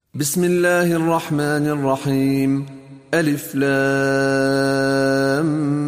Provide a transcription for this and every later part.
بسم الله الرحمن الرحيم. ألف لام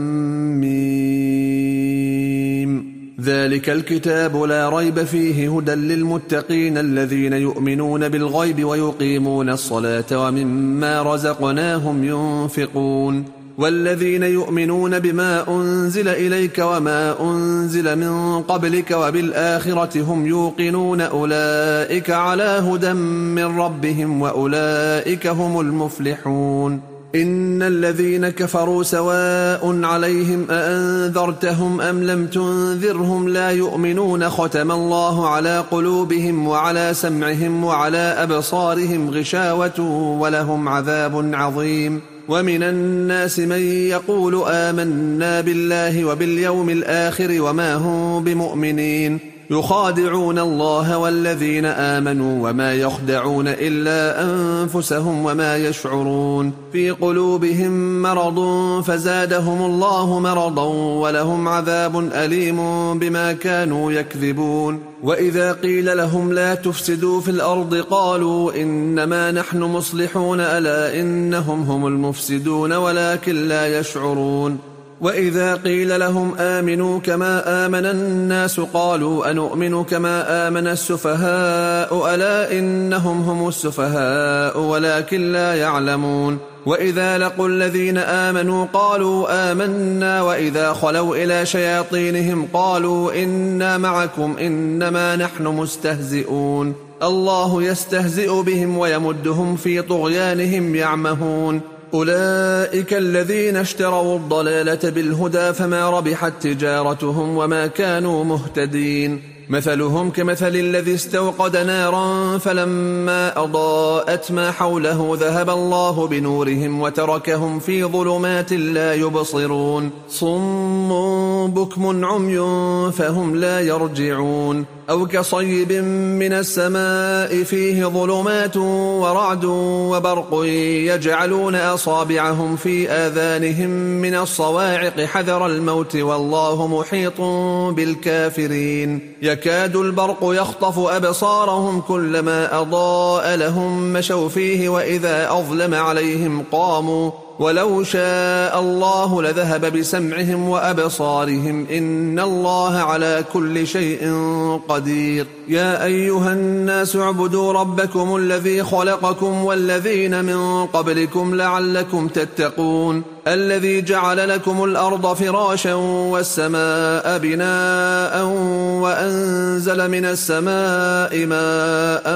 ميم. ذلك الكتاب لا ريب فيه هدى للمتقين الذين يؤمنون بالغيب ويقيمون الصلاة ومما رزقناهم ينفقون والذين يؤمنون بما أنزل إليك وما أنزل من قبلك وبالآخرة هم يوقنون أولئك على هدى من ربهم وأولئك هم المفلحون. إن الذين كفروا سواء عليهم أأنذرتهم أم لم تنذرهم لا يؤمنون ختم الله على قلوبهم وعلى سمعهم وعلى أبصارهم غشاوة ولهم عذاب عظيم. ومن الناس من يقول آمنا بالله وباليوم الآخر وما هم بمؤمنين يخادعون الله والذين آمنوا وما يخدعون إلا أنفسهم وما يشعرون. في قلوبهم مرض فزادهم الله مرضا ولهم عذاب أليم بما كانوا يكذبون. وإذا قيل لهم لا تفسدوا في الأرض قالوا إنما نحن مصلحون ألا إنهم هم المفسدون ولكن لا يشعرون. وإذا قيل لهم آمنوا كما آمن الناس قالوا أنؤمن كما آمن السفهاء ألا إنهم هم السفهاء ولكن لا يعلمون. وإذا لقوا الذين آمنوا قالوا آمنا وإذا خلوا إلى شياطينهم قالوا إنا معكم إنما نحن مستهزئون. الله يستهزئ بهم ويمدهم في طغيانهم يعمهون. أولئك الذين اشتروا الضلالة بالهدى فما ربحت تجارتهم وما كانوا مهتدين. مثلهم كمثل الذي استوقد نارا فلما أضاءت ما حوله ذهب الله بنورهم وتركهم في ظلمات لا يبصرون. صم بكم عمي فهم لا يرجعون. أو كصيب من السماء فيه ظلمات ورعد وبرق يجعلون أصابعهم في آذانهم من الصواعق حذر الموت والله محيط بالكافرين. يكاد البرق يخطف أبصارهم كلما أضاء لهم مشوا فيه وإذا أظلم عليهم قاموا ولو شاء الله لذهب بسمعهم وأبصارهم إن الله على كل شيء قدير. يا أيها الناس اعبدوا ربكم الذي خلقكم والذين من قبلكم لعلكم تتقون. الذي جعل لكم الأرض فراشا والسماء بناء وأنزل من السماء ماء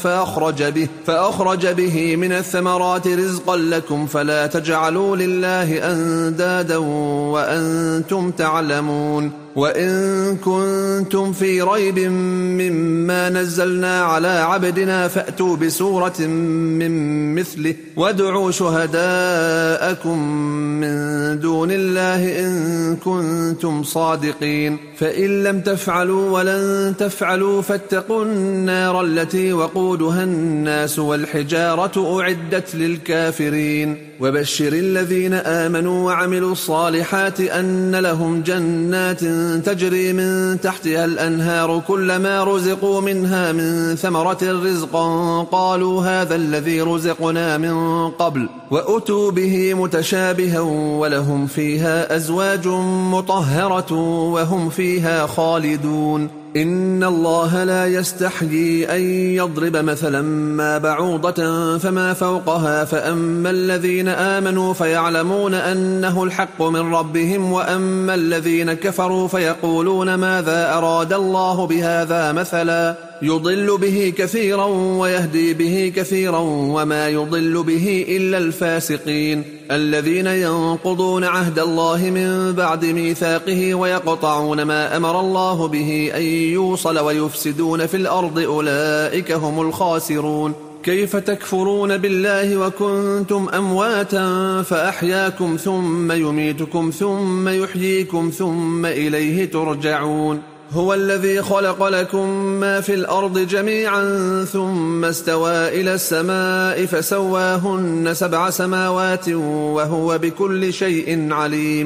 فأخرج به من الثمرات رزقا لكم فلا تجعلوا لله أندادا وأنتم تعلمون. وإن كنتم في ريب مما نزلنا على عبدنا فأتوا بسورة من مثله وادعوا شهداءكم من دون الله إن كنتم صادقين. فإن لم تفعلوا ولن تفعلوا فاتقوا النار التي وقودها الناس والحجارة أعدت للكافرين. وبشر الذين آمنوا وعملوا الصالحات أن لهم جنات تجري من تحتها الأنهار كلما رزقوا منها من ثمرة رزقا قالوا هذا الذي رزقنا من قبل وأتوا به متشابها ولهم فيها أزواج مطهرة وهم فيها خالدون. إن الله لا يستحيي أن يضرب مثلا ما بعوضة فما فوقها فأما الذين آمنوا فيعلمون أنه الحق من ربهم وأما الذين كفروا فيقولون ماذا أراد الله بهذا مثلا يضل به كثيرا ويهدي به كثيرا وما يضل به إلا الفاسقين الذين ينقضون عهد الله من بعد ميثاقه ويقطعون ما أمر الله به أن يوصل ويفسدون في الأرض أولئك هم الخاسرون. كيف تكفرون بالله وكنتم أمواتا فأحياكم ثم يميتكم ثم يحييكم ثم إليه ترجعون. هو الذي خلق لكم ما في الأرض جميعا ثم استوى إلى السماء فسواهن 7 سماوات وهو بكل شيء عليم.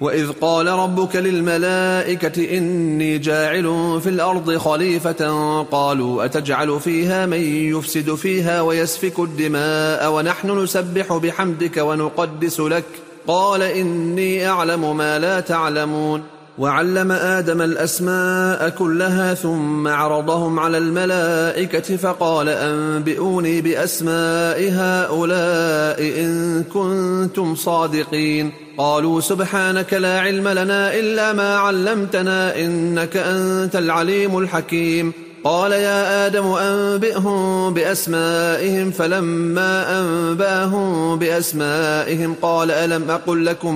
وإذ قال ربك للملائكة إني جاعل في الأرض خليفة قالوا أتجعل فيها من يفسد فيها ويسفك الدماء ونحن نسبح بحمدك ونقدس لك قال إني أعلم ما لا تعلمون. وعلم آدم الأسماء كلها ثم عرضهم على الملائكة فقال أنبئوني بأسماء هؤلاء إن كنتم صادقين. قالوا سبحانك لا علم لنا إلا ما علمتنا إنك أنت العليم الحكيم. قال يا آدم أنبئهم بأسمائهم فلما أنبأهم بأسمائهم قال ألم أقل لكم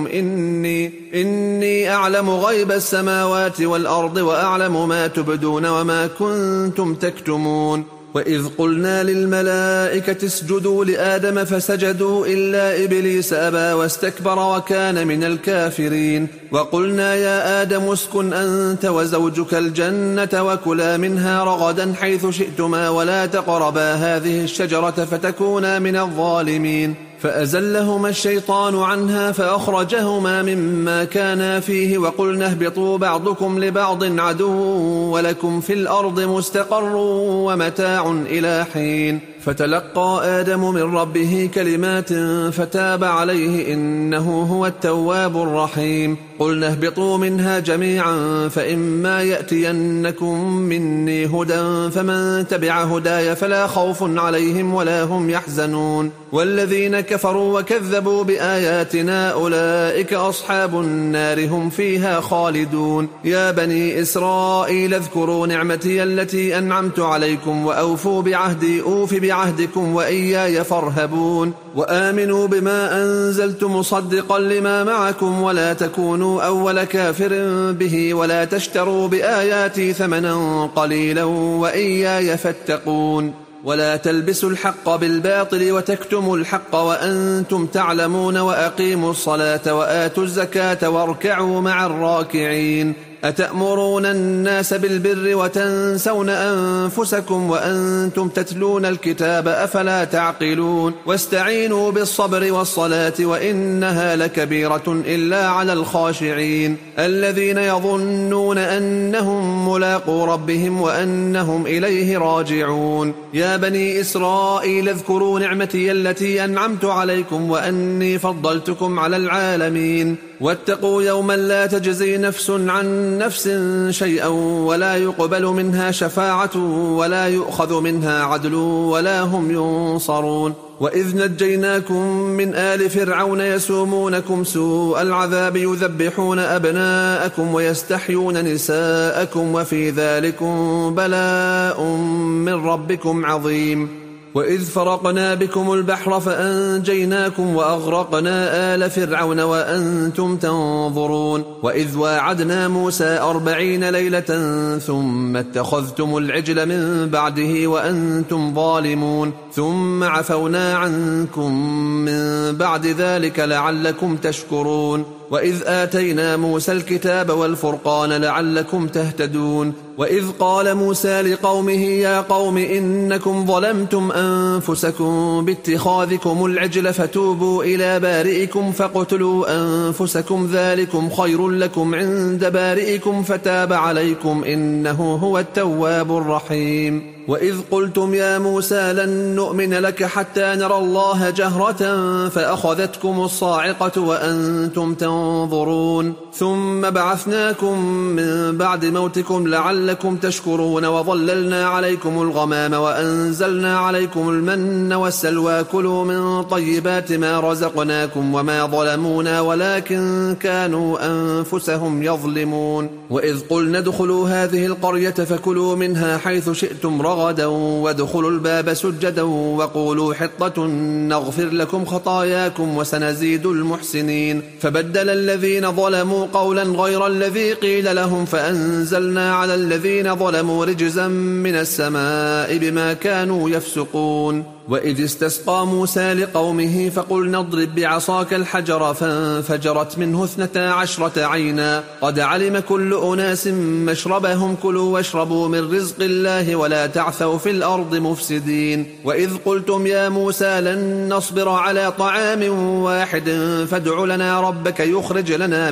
إني أعلم غيب السماوات والأرض وأعلم ما تبدون وما كنتم تكتمون. وإذ قلنا للملائكة اسجدوا لآدم فسجدوا إلا إبليس أبى واستكبر وكان من الكافرين. وقلنا يا آدم اسكن أنت وزوجك الجنة وكلا منها رغدا حيث شئتما ولا تقربا هذه الشجرة فتكونا من الظالمين. فأزلهما الشيطان عنها فأخرجهما مما كانا فيه وقلنا اهبطوا بعضكم لبعض عدو ولكم في الأرض مستقر ومتاع إلى حين. فتلقى آدم من ربه كلمات فتاب عليه إنه هو التواب الرحيم. قلنا اهبطوا منها جميعا فإما يأتينكم مني هدى فمن تبع هداي فلا خوف عليهم ولا هم يحزنون. والذين كفروا وكذبوا بآياتنا أولئك أصحاب النار هم فيها خالدون. يا بني إسرائيل اذكروا نعمتي التي أنعمت عليكم وأوفوا بعهدي أوف بعهدكم وإياي فارهبون. وآمنوا بما أنزلت مصدقا لما معكم ولا تكونوا أول كافر به ولا تشتروا بآياتي ثمنا قليلا وإياي فاتقون. ولا تلبسوا الحق بالباطل وتكتموا الحق وأنتم تعلمون وأقيموا الصلاة وآتوا الزكاة واركعوا مع الراكعين. أتأمرون الناس بالبر وتنسون أنفسكم وأنتم تتلون الكتاب أفلا تعقلون. واستعينوا بالصبر والصلاة وإنها لكبيرة إلا على الخاشعين الذين يظنون أنهم ملاقو ربهم وأنهم إليه راجعون. يا بني إسرائيل اذكروا نعمتي التي أنعمت عليكم وأني فضلتكم على العالمين. واتقوا يوما لا تجزي نفس عن نفس شيئا ولا يقبل منها شفاعة ولا يؤخذ منها عدل ولا هم ينصرون. وإذ نجيناكم من آل فرعون يسومونكم سوء العذاب يذبحون أبناءكم ويستحيون نساءكم وفي ذلكم بلاء من ربكم عظيم. وإذ فرقنا بكم البحر فأنجيناكم وأغرقنا آل فرعون وأنتم تنظرون. وإذ واعدنا موسى 40 ليلة ثم اتخذتم العجل من بعده وأنتم ظالمون ثم عفونا عنكم من بعد ذلك لعلكم تشكرون. وإذ آتينا موسى الكتاب والفرقان لعلكم تهتدون. وإذ قال موسى لقومه يا قوم إنكم ظلمتم أنفسكم باتخاذكم العجل فتوبوا إلى بارئكم فاقتلوا أنفسكم ذلكم خير لكم عند بارئكم فتاب عليكم إنه هو التواب الرحيم. وإذ قلتم يا موسى لن نؤمن لك حتى نرى الله جهرة فأخذتكم الصاعقة وأنتم تنظرون ثم بعثناكم من بعد موتكم لعلكم تشكرون. وظللنا عليكم الغمام وأنزلنا عليكم المن والسلوى كلوا من طيبات ما رزقناكم وما ظلمونا ولكن كانوا أنفسهم يظلمون. وإذ قلنا ادخلوا هذه القرية فكلوا منها حيث شئتم رغدا وادخلوا الباب سجدا وقولوا حطة نغفر لكم خطاياكم وسنزيد المحسنين. فبدل الذين ظلموا قولا غير الذي قيل لهم فأنزلنا على الذين ظلموا رجزا من السماء بما كانوا يفسقون. وإذ استسقى موسى لقومه فقلنا اضرب بعصاك الحجر فانفجرت منه 12 عينا قد علم كل أناس مشربهم كلوا واشربوا من رزق الله ولا تعثوا في الأرض مفسدين وإذ قلتم يا موسى لن نصبر على طعام واحد فادع لنا ربك يخرج لنا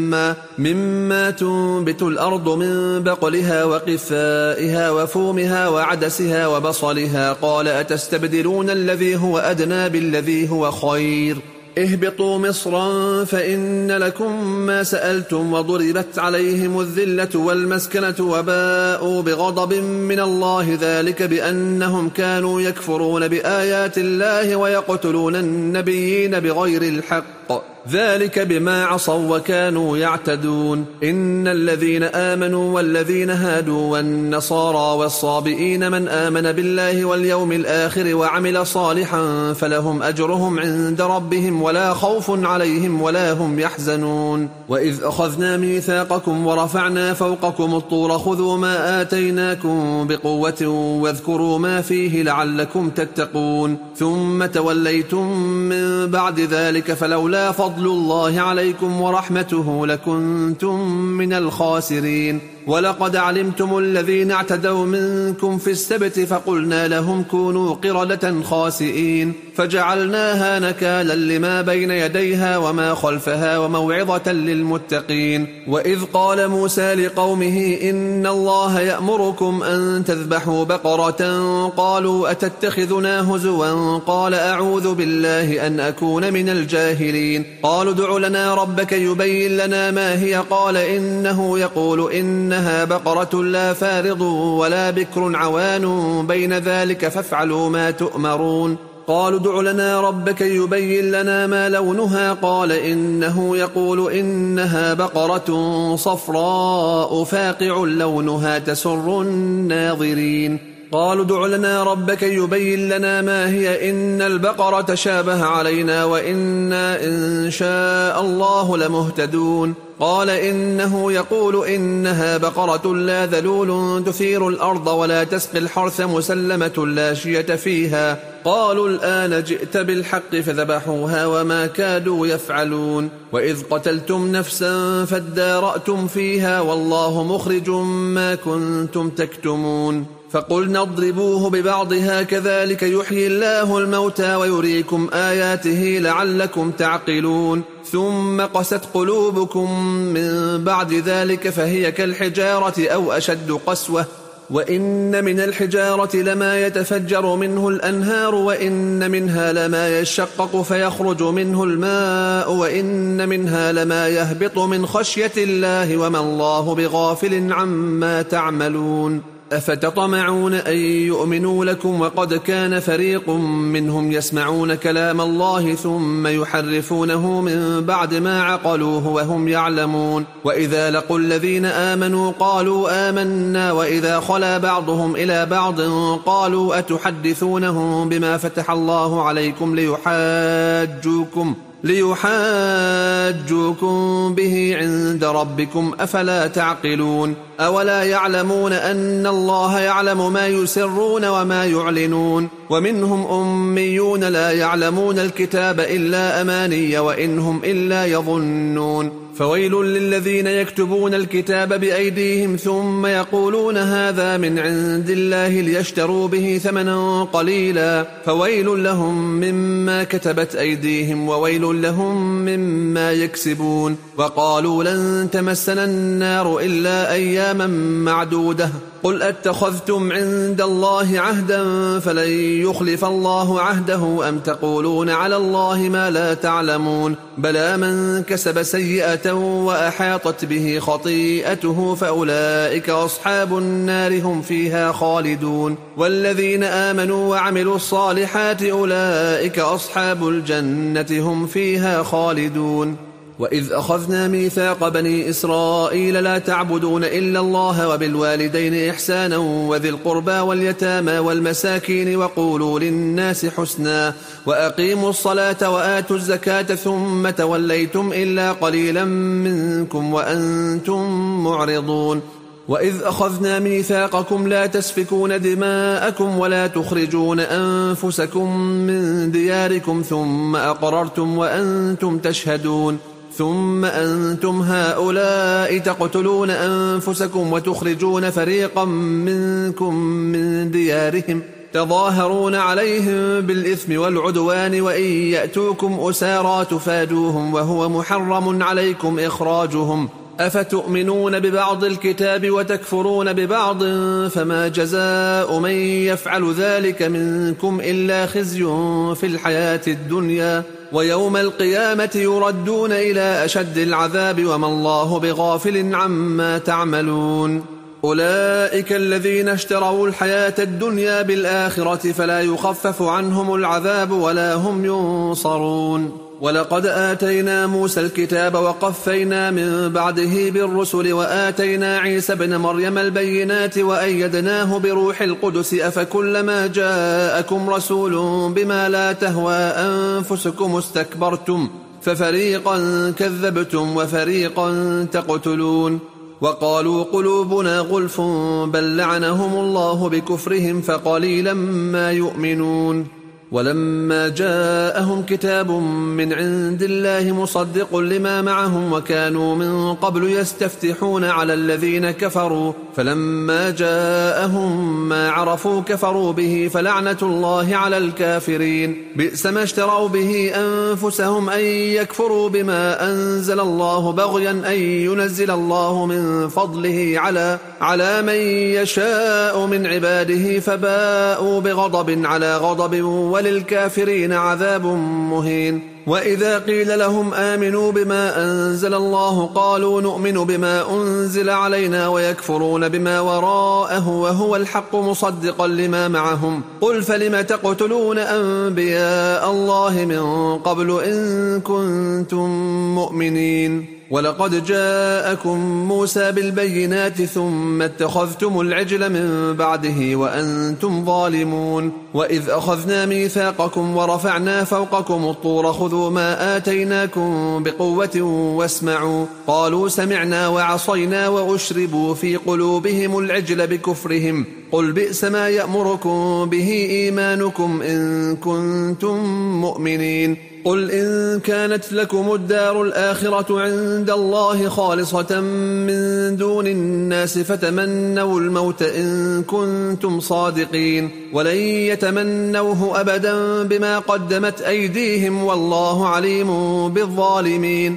مما تنبت الأرض من بقلها وقثائها وفومها وعدسها وبصلها قال أتستبدلون الذي هو أدنى بالذي هو خير اهبطوا مصرا فإن لكم ما سألتم وضربت عليهم الذلة والمسكنة وباءوا بغضب من الله ذلك بأنهم كانوا يكفرون بآيات الله ويقتلون النبيين بغير الحق ذلك بما عصوا وكانوا يعتدون إن الذين آمنوا والذين هادوا والنصارى والصابئين من آمن بالله واليوم الآخر وعمل صالحا فلهم أجرهم عند ربهم ولا خوف عليهم ولا هم يحزنون وإذ أخذنا ميثاقكم ورفعنا فوقكم الطور خذوا ما آتيناكم بقوة واذكروا ما فيه لعلكم تتقون ثم توليتم من بعد ذلك فلولا فضل الله عليكم ورحمته لكنتم من الخاسرين ولقد علمتم الذين اعتدوا منكم في السبت فقلنا لهم كونوا قردة خاسئين فجعلناها نكالا لما بين يديها وما خلفها وموعظة للمتقين وإذ قال موسى لقومه إن الله يأمركم أن تذبحوا بقرة قالوا أتتخذنا هزوا قال أعوذ بالله أن أكون من الجاهلين قالوا ادع لنا ربك يبين لنا ما هي قال إنه يقول إنها بقرة لا فارض ولا بكر عوان بين ذلك فافعلوا ما تؤمرون قالوا ادع لنا ربك يبين لنا ما لونها قال إنه يقول إنها بقرة صفراء فاقع لونها تسر الناظرين قالوا ادع لنا ربك يبين لنا ما هي إن البقرة تشابه علينا وإنا إن شاء الله لمهتدون قال إنه يقول إنها بقرة لا ذلول تثير الأرض ولا تسقي الحرث مسلمة لا شية فيها قالوا الآن جئت بالحق فذبحوها وما كادوا يفعلون وإذ قتلتم نفسا فادارأتم فيها والله مخرج ما كنتم تكتمون فقلنا اضربوه ببعضها كذلك يحيي الله الموتى ويريكم آياته لعلكم تعقلون ثم قست قلوبكم من بعد ذلك فهي كالحجارة أو أشد قسوة وإن من الحجارة لما يتفجر منه الأنهار وإن منها لما يشقق فيخرج منه الماء وإن منها لما يهبط من خشية الله وما الله بغافل عما تعملون أفتطمعون أن يؤمنوا لكم وقد كان فريق منهم يسمعون كلام الله ثم يحرفونه من بعد ما عقلوه وهم يعلمون وإذا لقوا الذين آمنوا قالوا آمنا وإذا خلا بعضهم إلى بعض قالوا أتحدثونهم بما فتح الله عليكم ليحاجوكم به عند ربكم أفلا تعقلون أولا يعلمون أن الله يعلم ما يسرون وما يعلنون ومنهم أميون لا يعلمون الكتاب إلا أماني وإنهم إلا يظنون فويل للذين يكتبون الكتاب بأيديهم ثم يقولون هذا من عند الله ليشتروا به ثمنا قليلا فويل لهم مما كتبت أيديهم وويل لهم مما يكسبون وقالوا لن تمسنا النار إلا أياما معدودة قل أتخذتم عند الله عهدا فلن يخلف الله عهده أم تقولون على الله ما لا تعلمون بلى من كسب سيئة وأحاطت به خطيئته فأولئك أصحاب النار هم فيها خالدون والذين آمنوا وعملوا الصالحات أولئك أصحاب الجنة هم فيها خالدون وإذ أخذنا ميثاق بني إسرائيل لا تعبدون إلا الله وبالوالدين إحسانا وذي القربى واليتامى والمساكين وقولوا للناس حسنا وأقيموا الصلاة وآتوا الزكاة ثم توليتم إلا قليلا منكم وأنتم معرضون وإذ أخذنا ميثاقكم لا تسفكون دماءكم ولا تخرجون أنفسكم من دياركم ثم أقررتم وأنتم تشهدون ثم أنتم هؤلاء تقتلون أنفسكم وتخرجون فريقا منكم من ديارهم تظاهرون عليهم بالإثم والعدوان وإن يأتوكم أسارى تفادوهم وهو محرم عليكم إخراجهم أفتؤمنون ببعض الكتاب وتكفرون ببعض فما جزاء من يفعل ذلك منكم إلا خزي في الحياة الدنيا ويوم القيامة يردون إلى أشد العذاب وما الله بغافل عما تعملون أولئك الذين اشتروا الحياة الدنيا بالآخرة فلا يخفف عنهم العذاب ولا هم ينصرون ولقد آتينا موسى الكتاب وقفينا من بعده بالرسل وآتينا عيسى بن مريم البينات وأيدناه بروح القدس أفكلما جاءكم رسول بما لا تهوى أنفسكم استكبرتم ففريقا كذبتم وفريقا تقتلون وقالوا قلوبنا غلف بل لعنهم الله بكفرهم فقليلا ما يؤمنون ولما جاءهم كتاب من عند الله مصدق لما معهم وكانوا من قبل يستفتحون على الذين كفروا فلما جاءهم ما عرفوا كفروا به فلعنة الله على الكافرين بئس ما اشتروا به أنفسهم أن يكفروا بما أنزل الله بغيا أن ينزل الله من فضله على من يشاء من عباده فباءوا بغضب على غضب وللكافرين عذاب مهين وإذا قيل لهم آمنوا بما أنزل الله قالوا نؤمن بما أنزل علينا ويكفرون بما وراءه وهو الحق مصدقا لما معهم قل فلم تقتلون أنبياء الله من قبل إن كنتم مؤمنين ولقد جاءكم موسى بالبينات ثم اتخذتم العجل من بعده وأنتم ظالمون وإذ أخذنا ميثاقكم ورفعنا فوقكم الطور خذوا ما آتيناكم بقوة واسمعوا قالوا سمعنا وعصينا وأشربوا في قلوبهم العجل بكفرهم قل بئس ما يأمركم به إيمانكم إن كنتم مؤمنين قل إن كانت لكم الدار الآخرة عند الله خالصة من دون الناس فتمنوا الموت إن كنتم صادقين ولن يتمنوه أبدا بما قدمت أيديهم والله عليم بالظالمين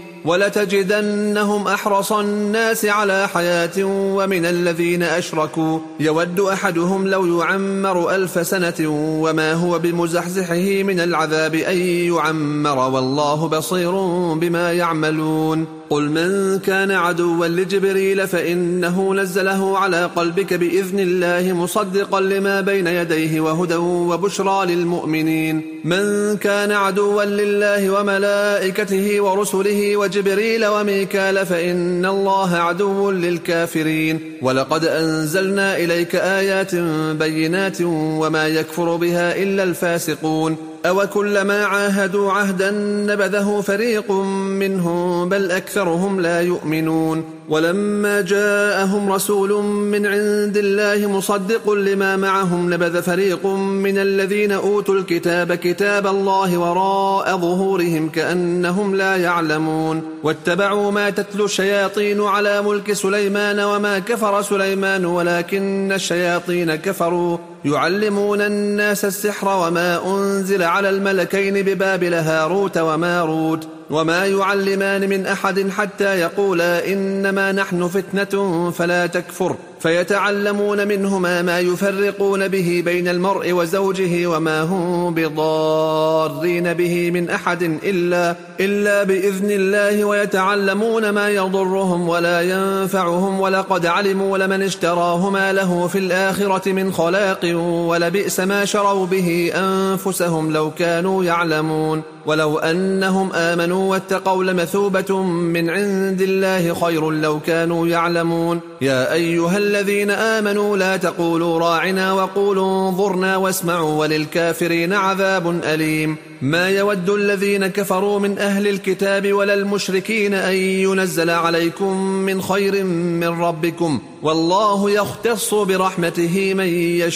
ولتجدنهم أحرص الناس على حياة ومن الذين أشركوا يود أحدهم لو يعمر 1000 سنة وما هو بمزحزحه من العذاب أن يعمر والله بصير بما يعملون قل من كان عدوا لجبريل فإنه نزله على قلبك بإذن الله مصدقا لما بين يديه وهدى وبشرى للمؤمنين من كان عدوا لله وملائكته ورسله وجبريل وميكال فإن الله عدو للكافرين ولقد أنزلنا إليك آيات بينات وما يكفر بها إلا الفاسقون أوكلما عاهدوا عهدا نبذه فريق منهم بل أكثرهم لا يؤمنون ولما جاءهم رسول من عند الله مصدق لما معهم نبذ فريق من الذين أوتوا الكتاب كتاب الله وراء ظهورهم كأنهم لا يعلمون واتبعوا ما تتلو الشياطين على ملك سليمان وما كفر سليمان ولكن الشياطين كفروا يعلمون الناس السحر وما أنزل على الملكين ببابل هاروت وماروت وما يعلمان من أحد حتى يقولا إنما نحن فتنة فلا تكفر فيتعلمون منهما ما يفرقون به بين المرء وزوجه وما هم بضارين به من أحد إلا بإذن الله ويتعلمون ما يضرهم ولا ينفعهم ولقد علموا لمن اشتراه ما له في الآخرة من خلاق ولبئس ما شروا به أنفسهم لو كانوا يعلمون ولو أنهم آمنوا واتقوا لمثوبة من عند الله خير لو كانوا يعلمون يا أيها الذين آمنوا لا تقولوا راعنا وقولوا انظرنا واسمعوا وللكافرين عذاب أليم ما يود الذين كفروا من أهل الكتاب ولا المشركين أن ينزل عليكم من خير من ربكم والله يختص برحمته من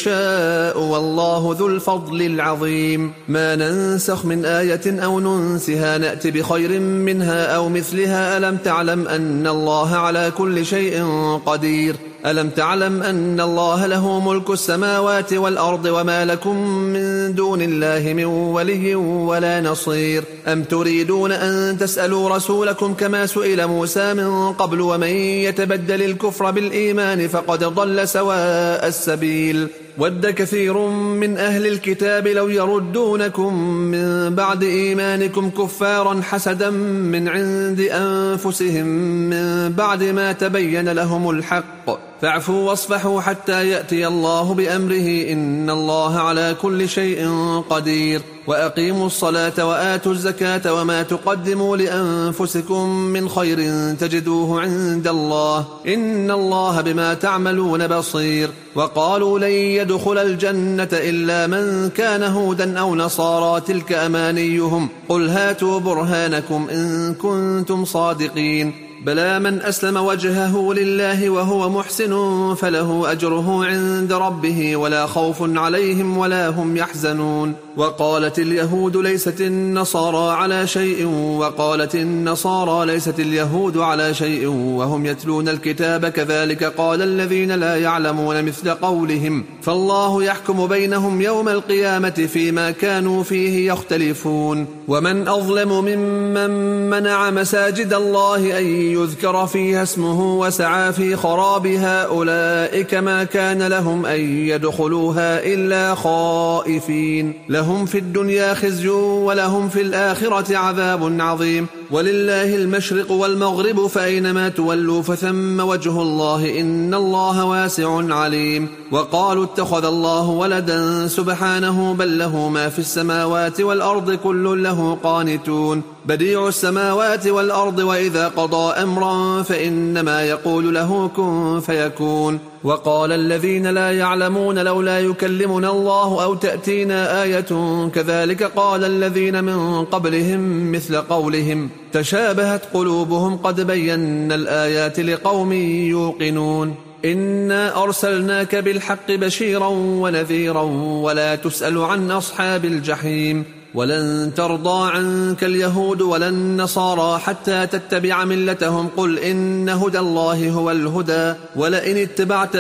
يشاء والله ذو الفضل العظيم ما ننسخ من آية أو ننسها نأت بخير منها أو مثلها ألم تعلم أن الله على كل شيء قدير ألم تعلم أن الله له ملك السماوات والأرض وما لكم من دون الله من ولي ولا نصير أم تريدون أن تسألوا رسولكم كما سئل موسى من قبل ومن يتبدل الكفر بالإيمان فقد ضل سواء السبيل ود كثير من أهل الكتاب لو يردونكم من بعد إيمانكم كفارا حسدا من عند أنفسهم من بعد ما تبين لهم الحق فاعفوا واصفحوا حتى يأتي الله بأمره إن الله على كل شيء قدير وأقيموا الصلاة وآتوا الزكاة وما تقدموا لأنفسكم من خير تجدوه عند الله إن الله بما تعملون بصير وقالوا لن يدخل الجنة إلا من كان هودا أو نصارى تلك أمانيهم قل هاتوا برهانكم إن كنتم صادقين بلى من أسلم وجهه لله وهو محسن فله أجره عند ربه ولا خوف عليهم ولا هم يحزنون وقالت اليهود ليست النصارى على شيء وقالت النصارى ليست اليهود على شيء وهم يتلون الكتاب كذلك قال الذين لا يعلمون مثل قولهم فالله يحكم بينهم يوم القيامة فيما كانوا فيه يختلفون ومن أظلم ممن منع مساجد الله أن يذكر فيها اسمه وسعى في خرابها أولئك ما كان لهم أن يدخلوها إلا خائفين لهم في الدنيا خزي ولهم في الآخرة عذاب عظيم ولله المشرق والمغرب فأينما تولوا فثم وجه الله إن الله واسع عليم وقالوا اتخذ الله ولدا سبحانه بل له ما في السماوات والأرض كل له قانتون بديع السماوات والأرض وإذا قضى أمرا فإنما يقول له كن فيكون وقال الذين لا يعلمون لولا يكلمنا الله أو تأتينا آية كذلك قال الذين من قبلهم مثل قولهم تشابهت قلوبهم قد بينا الآيات لقوم يوقنون إنا أرسلناك بالحق بشيرا ونذيرا ولا تسأل عن أصحاب الجحيم ولن ترضى عنك اليهود ولا النصارى حتى تتبع ملتهم قل إن هدى الله هو الهدى ولئن اتبعت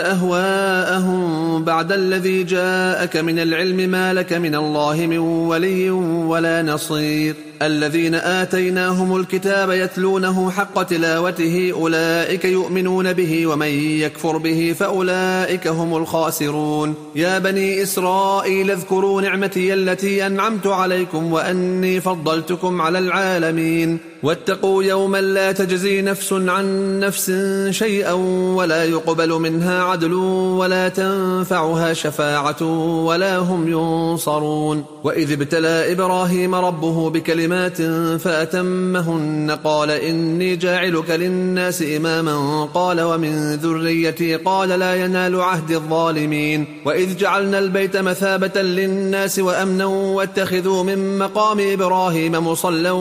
أهواءهم بعد الذي جاءك من العلم ما لك من الله من ولي ولا نصير الذين آتيناهم الكتاب يتلونه حق تلاوته أولئك يؤمنون به ومن يكفر به فأولئك هم الخاسرون يا بني إسرائيل اذكروا نعمتي التي أنعمت عليكم وأني فضلتكم على العالمين واتقوا يوما لا تجزي نفس عن نفس شيئا ولا يقبل منها عدل ولا تنفعها شفاعة ولا هم ينصرون وإذ ابتلى إبراهيم ربه بكلمات فأتمهن قال إني جاعلك للناس إماما قال ومن ذريتي قال لا ينال عهد الظالمين وإذ جعلنا البيت مثابة للناس وأمنا واتخذوا من مقام إبراهيم مصلى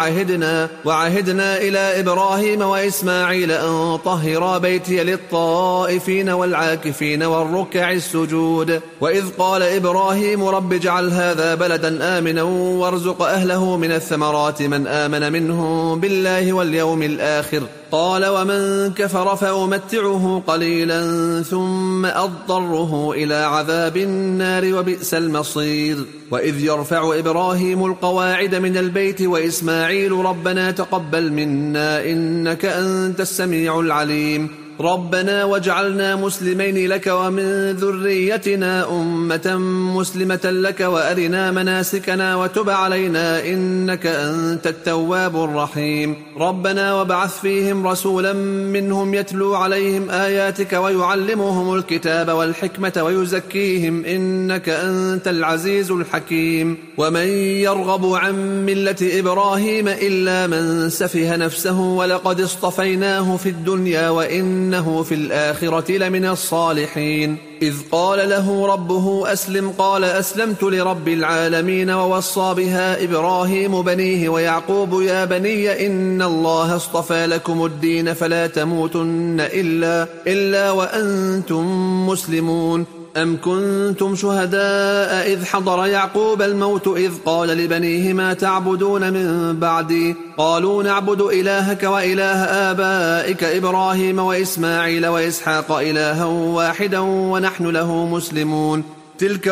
وعهدنا إلى إبراهيم وإسماعيل أن طهرا بيتي للطائفين والعاكفين والركع السجود وإذ قال إبراهيم رب اجعل هذا بلدا آمنا وارزق أهله من الثمرات من آمن منهم بالله واليوم الآخر قال ومن كفر فأمتعه قليلا ثم أضطره إلى عذاب النار وبئس المصير وإذ يرفع إبراهيم القواعد من البيت وإسماعيل ربنا تقبل منا إنك أنت السميع العليم ربنا واجعلنا مسلمين لك ومن ذريتنا أمة مسلمة لك وأرنا مناسكنا وتب علينا إنك أنت التواب الرحيم ربنا وابعث فيهم رسولا منهم يتلو عليهم آياتك ويعلمهم الكتاب والحكمة ويزكيهم إنك أنت العزيز الحكيم ومن يرغب عن ملة إبراهيم إلا من سفه نفسه ولقد اصطفيناه في الدنيا وإن إنه في الآخرة لمن الصالحين. إذ قال له ربه أسلم قال أسلمت لرب العالمين. ووصى بها إبراهيم بنيه ويعقوب يا بني إن الله اصطفى لكم الدين فلا تموتن إلا وأنتم مسلمون. أم كنتم شهداء إذ حضر يعقوب الموت إذ قال لبنيه ما تعبدون من بعدي قالوا نعبد إلهك وإله آبائك إبراهيم وإسماعيل وإسحاق إلها واحدا ونحن له مسلمون. تلك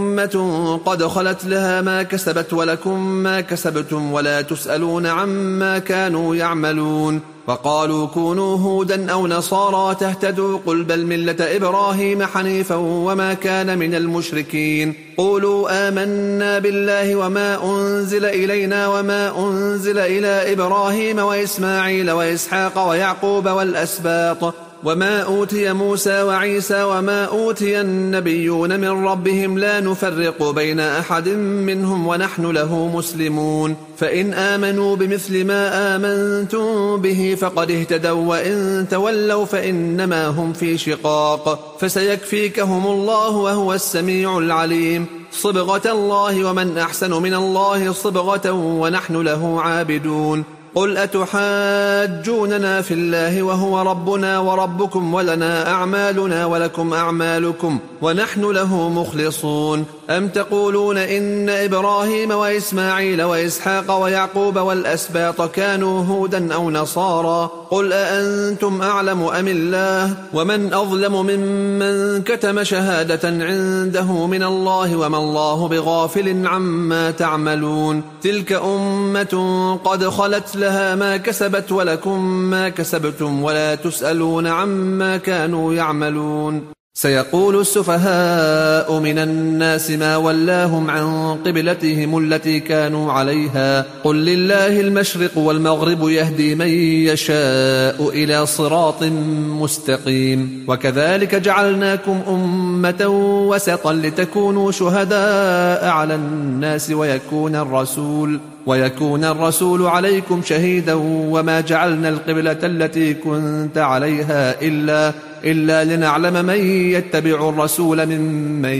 أمة قد خلت لها ما كسبت ولكم ما كسبتم ولا تسألون عما كانوا يعملون. وقالوا كونوا هودا أو نصارى تهتدوا قل بل ملة إبراهيم حنيفا وما كان من المشركين. قولوا آمنا بالله وما أنزل إلينا وما أنزل إلى إبراهيم وإسماعيل وإسحاق ويعقوب والأسباط وما أوتي موسى وعيسى وما أوتي النبيون من ربهم لا نفرق بين أحد منهم ونحن له مسلمون. فإن آمنوا بمثل ما آمنتم به فقد اهتدوا وإن تولوا فإنما هم في شقاق فسيكفيكهم الله وهو السميع العليم. صبغة الله ومن أحسن من الله صبغة ونحن له عابدون. قل أتحاجوننا في الله وهو ربنا وربكم ولنا أعمالنا ولكم أعمالكم ونحن له مخلصون. أم تقولون إن إبراهيم وإسماعيل وإسحاق ويعقوب والأسباط كانوا هودا أو نصارى قل أأنتم أعلم أم الله ومن أظلم ممن كتم شهادة عنده من الله وما الله بغافل عما تعملون. تلك أمة قد خلت لها ما كسبت ولكم ما كسبتم ولا تسألون عما كانوا يعملون. سيقول السفهاء من الناس ما ولاهم عن قبلتهم التي كانوا عليها قل لله المشرق والمغرب يهدي من يشاء إلى صراط مستقيم. وكذلك جعلناكم أمة وسطا لتكونوا شهداء على الناس ويكون الرسول عليكم شهيدا وما جعلنا القبلة التي كنت عليها إلا لنعلم من يتبع الرسول ممن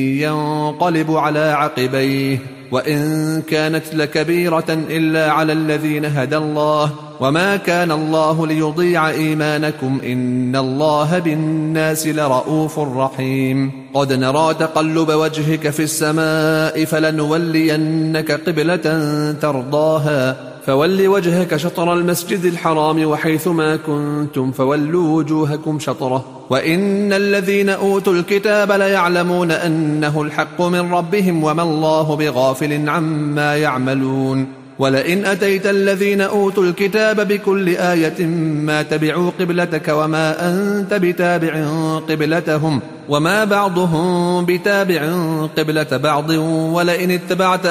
ينقلب على عقبيه وإن كانت لكبيرة إلا على الذين هدى الله وما كان الله ليضيع إيمانكم إن الله بالناس لرؤوف رحيم. قد نرى تقلب وجهك في السماء فلنولينك قبلة ترضاها فول وجهك شطر المسجد الحرام وحيث ما كنتم فولوا وجوهكم شطره وإن الذين أوتوا الكتاب ليعلمون أنه الحق من ربهم وما الله بغافل عما يعملون. ولئن أتيت الذين أوتوا الكتاب بكل آية ما تبعوا قبلتك وما أنت بتابع قبلتهم وما بعضهم بتابع قبلة بعض ولئن اتبعت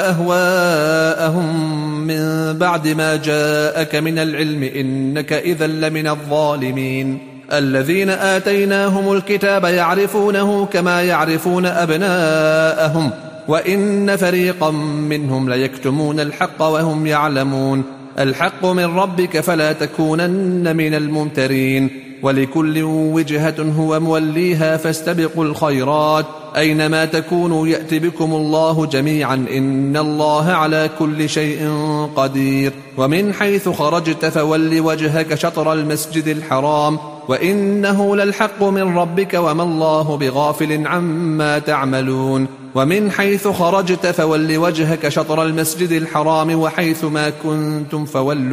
أهواءهم من بعد ما جاءك من العلم إنك إذا لمن الظالمين. الذين آتيناهم الكتاب يعرفونه كما يعرفون أبناءهم وإن فريقا منهم ليكتمون الحق وهم يعلمون. الحق من ربك فلا تكونن من الممترين. ولكل وجهة هو موليها فاستبقوا الخيرات أينما تكونوا يأت بكم الله جميعا إن الله على كل شيء قدير. ومن حيث خرجت فول وجهك شطر المسجد الحرام وإنه للحق من ربك وما الله بغافل عما تعملون. ومن حيث خرجت فول وجهك شطر المسجد الحرام وحيث ما كنتم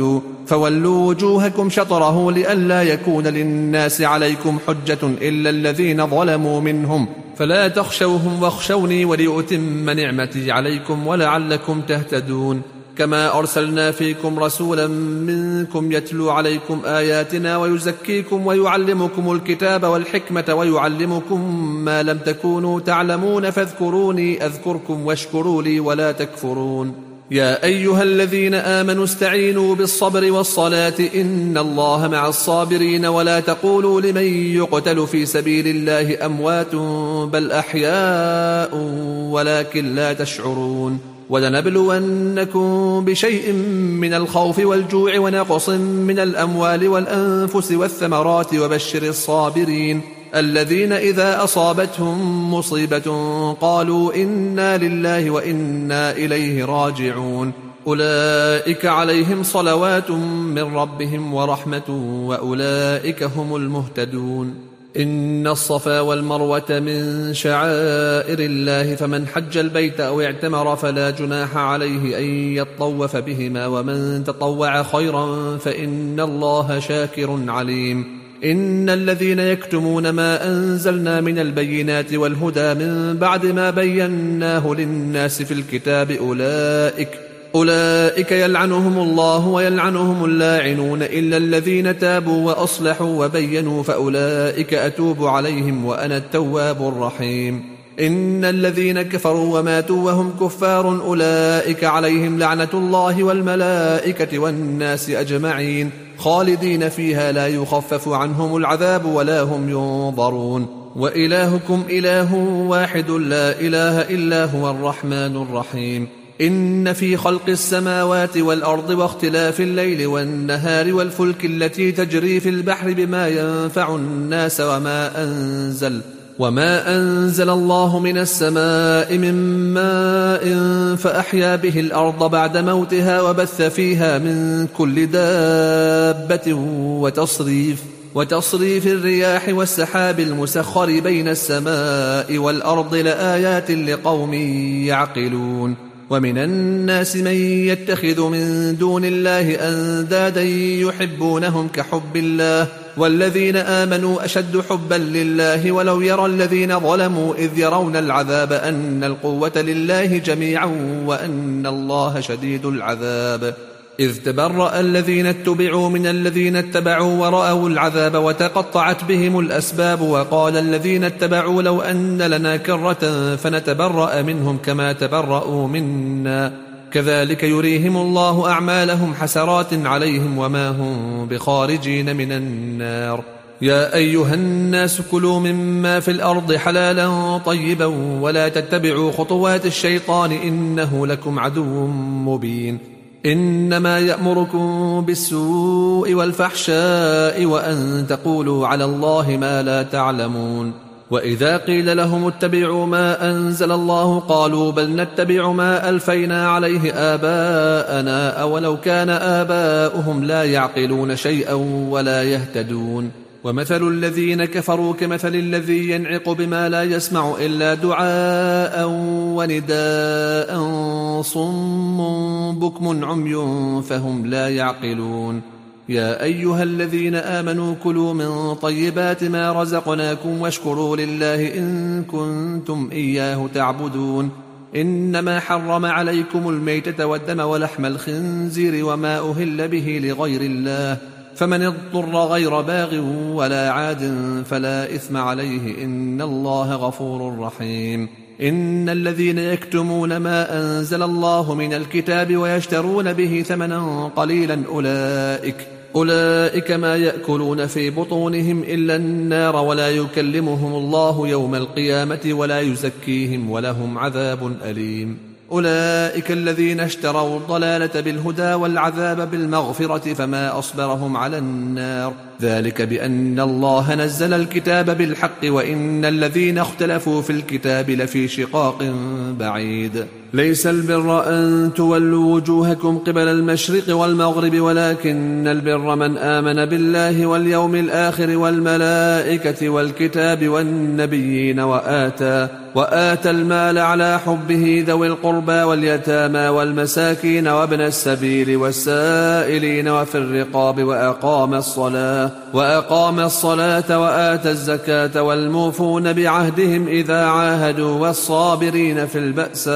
فولوا وجوهكم شطره لئلا يكون للناس عليكم حجة إلا الذين ظلموا منهم فلا تخشوهم واخشوني ولأتم نعمتي عليكم ولعلكم تهتدون. كما أرسلنا فيكم رسولا منكم يتلو عليكم آياتنا ويزكيكم ويعلمكم الكتاب والحكمة ويعلمكم ما لم تكونوا تعلمون فاذكروني أذكركم واشكروا لي ولا تكفرون. يا أيها الذين آمنوا استعينوا بالصبر والصلاة إن الله مع الصابرين ولا تقولوا لمن يقتل في سبيل الله أموات بل أحياء ولكن لا تشعرون ولنبلونكم بشيء من الخوف والجوع ونقص من الأموال والأنفس والثمرات وبشر الصابرين الذين إذا أصابتهم مصيبة قالوا إنا لله وإنا إليه راجعون أولئك عليهم صلوات من ربهم ورحمة وأولئك هم المهتدون إن الصفا والمروة من شعائر الله فمن حج البيت أو اعتمر فلا جناح عليه أن يطوف بهما ومن تطوع خيرا فإن الله شاكر عليم إن الذين يكتمون ما أنزلنا من البينات والهدى من بعد ما بيناه للناس في الكتاب أولئك يلعنهم الله ويلعنهم اللاعنون إلا الذين تابوا وأصلحوا وبينوا فأولئك أتوب عليهم وأنا التواب الرحيم إن الذين كفروا وماتوا وهم كفار أولئك عليهم لعنة الله والملائكة والناس أجمعين خالدين فيها لا يخفف عنهم العذاب ولا هم ينظرون وإلهكم إله واحد لا إله إلا هو الرحمن الرحيم إن في خلق السماوات والأرض واختلاف الليل والنهار والفلك التي تجري في البحر بما ينفع الناس وما أنزل الله من السماء من ماء فأحيا به الأرض بعد موتها وبث فيها من كل دابة وتصريف الرياح والسحاب المسخر بين السماء والأرض لآيات لقوم يعقلون ومن الناس من يتخذ من دون الله أندادا يحبونهم كحب الله والذين آمنوا أشد حبا لله ولو يرى الذين ظلموا إذ يرون العذاب أن القوة لله جميعا وأن الله شديد العذاب إذ تبرأ الذين اتبعوا من الذين اتبعوا ورأوا العذاب وتقطعت بهم الأسباب وقال الذين اتبعوا لو أن لنا كرة فنتبرأ منهم كما تبرأوا منا كذلك يريهم الله أعمالهم حسرات عليهم وما هم بخارجين من النار يا أيها الناس كلوا مما في الأرض حلالا طيبا ولا تتبعوا خطوات الشيطان إنه لكم عدو مبين إنما يأمركم بالسوء والفحشاء وأن تقولوا على الله ما لا تعلمون وإذا قيل لهم اتبعوا ما أنزل الله قالوا بل نتبع ما ألفينا عليه آباءنا أولو كان آباؤهم لا يعقلون شيئا ولا يهتدون ومثل الذين كفروا كمثل الذي ينعق بما لا يسمع إلا دعاء ونداء صم بكم عمي فهم لا يعقلون يا أيها الذين آمنوا كلوا من طيبات ما رزقناكم واشكروا لله إن كنتم إياه تعبدون إنما حرم عليكم الميتة والدم ولحم الخنزير وما أهل به لغير الله فمن اضطر غير باغ ولا عاد فلا إثم عليه إن الله غفور رحيم إن الذين يكتمون ما أنزل الله من الكتاب ويشترون به ثمنا قليلا أولئك ما يأكلون في بطونهم إلا النار ولا يكلمهم الله يوم القيامة ولا يزكيهم ولهم عذاب أليم أولئك الذين اشتروا الضلالة بالهدى والعذاب بالمغفرة فما أصبرهم على النار ذلك بأن الله نزل الكتاب بالحق وإن الذين اختلفوا في الكتاب لفي شقاق بعيد ليس البر أن تولوا وجوهكم قبل المشرق والمغرب ولكن البر من آمن بالله واليوم الآخر والملائكة والكتاب والنبيين وآتى المال على حبه ذوي القربى واليتامى والمساكين وابن السبيل والسائلين وفي الرقاب وأقام الصلاة وآتى الزكاة والموفون بعهدهم إذا عاهدوا والصابرين في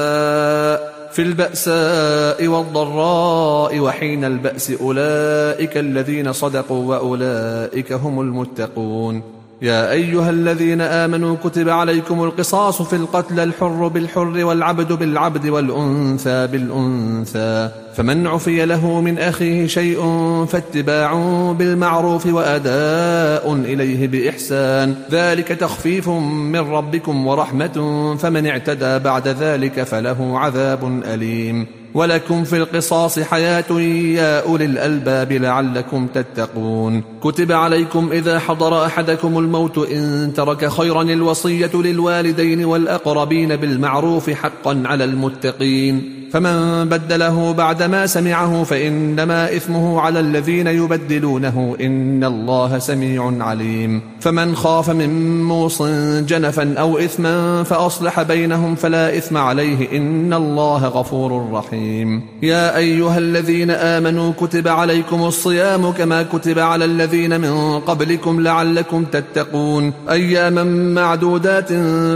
البأساء والضراء وحين البأس أولئك الذين صدقوا وأولئك هم المتقون يا أيها الذين آمنوا كتب عليكم القصاص في القتل، الحر بالحر والعبد بالعبد والأنثى بالأنثى، فمن عفي له من أخيه شيء فاتباع بالمعروف وأداء إليه بإحسان، ذلك تخفيف من ربكم ورحمة، فمن اعتدى بعد ذلك فله عذاب أليم. ولكم في القصاص حياة يا أولي الألباب لعلكم تتقون. كتب عليكم إذا حضر أحدكم الموت إن ترك خيرا الوصية للوالدين والأقربين بالمعروف حقا على المتقين، فمن بدله بعدما سمعه فإنما إثمه على الذين يبدلونه، إن الله سميع عليم. فمن خاف من موص جنفا أو إثما فأصلح بينهم فلا إثم عليه، إن الله غفور رحيم. يا أيها الذين آمنوا كتب عليكم الصيام كما كتب على الذين من قبلكم لعلكم تتقون، أياما معدودات،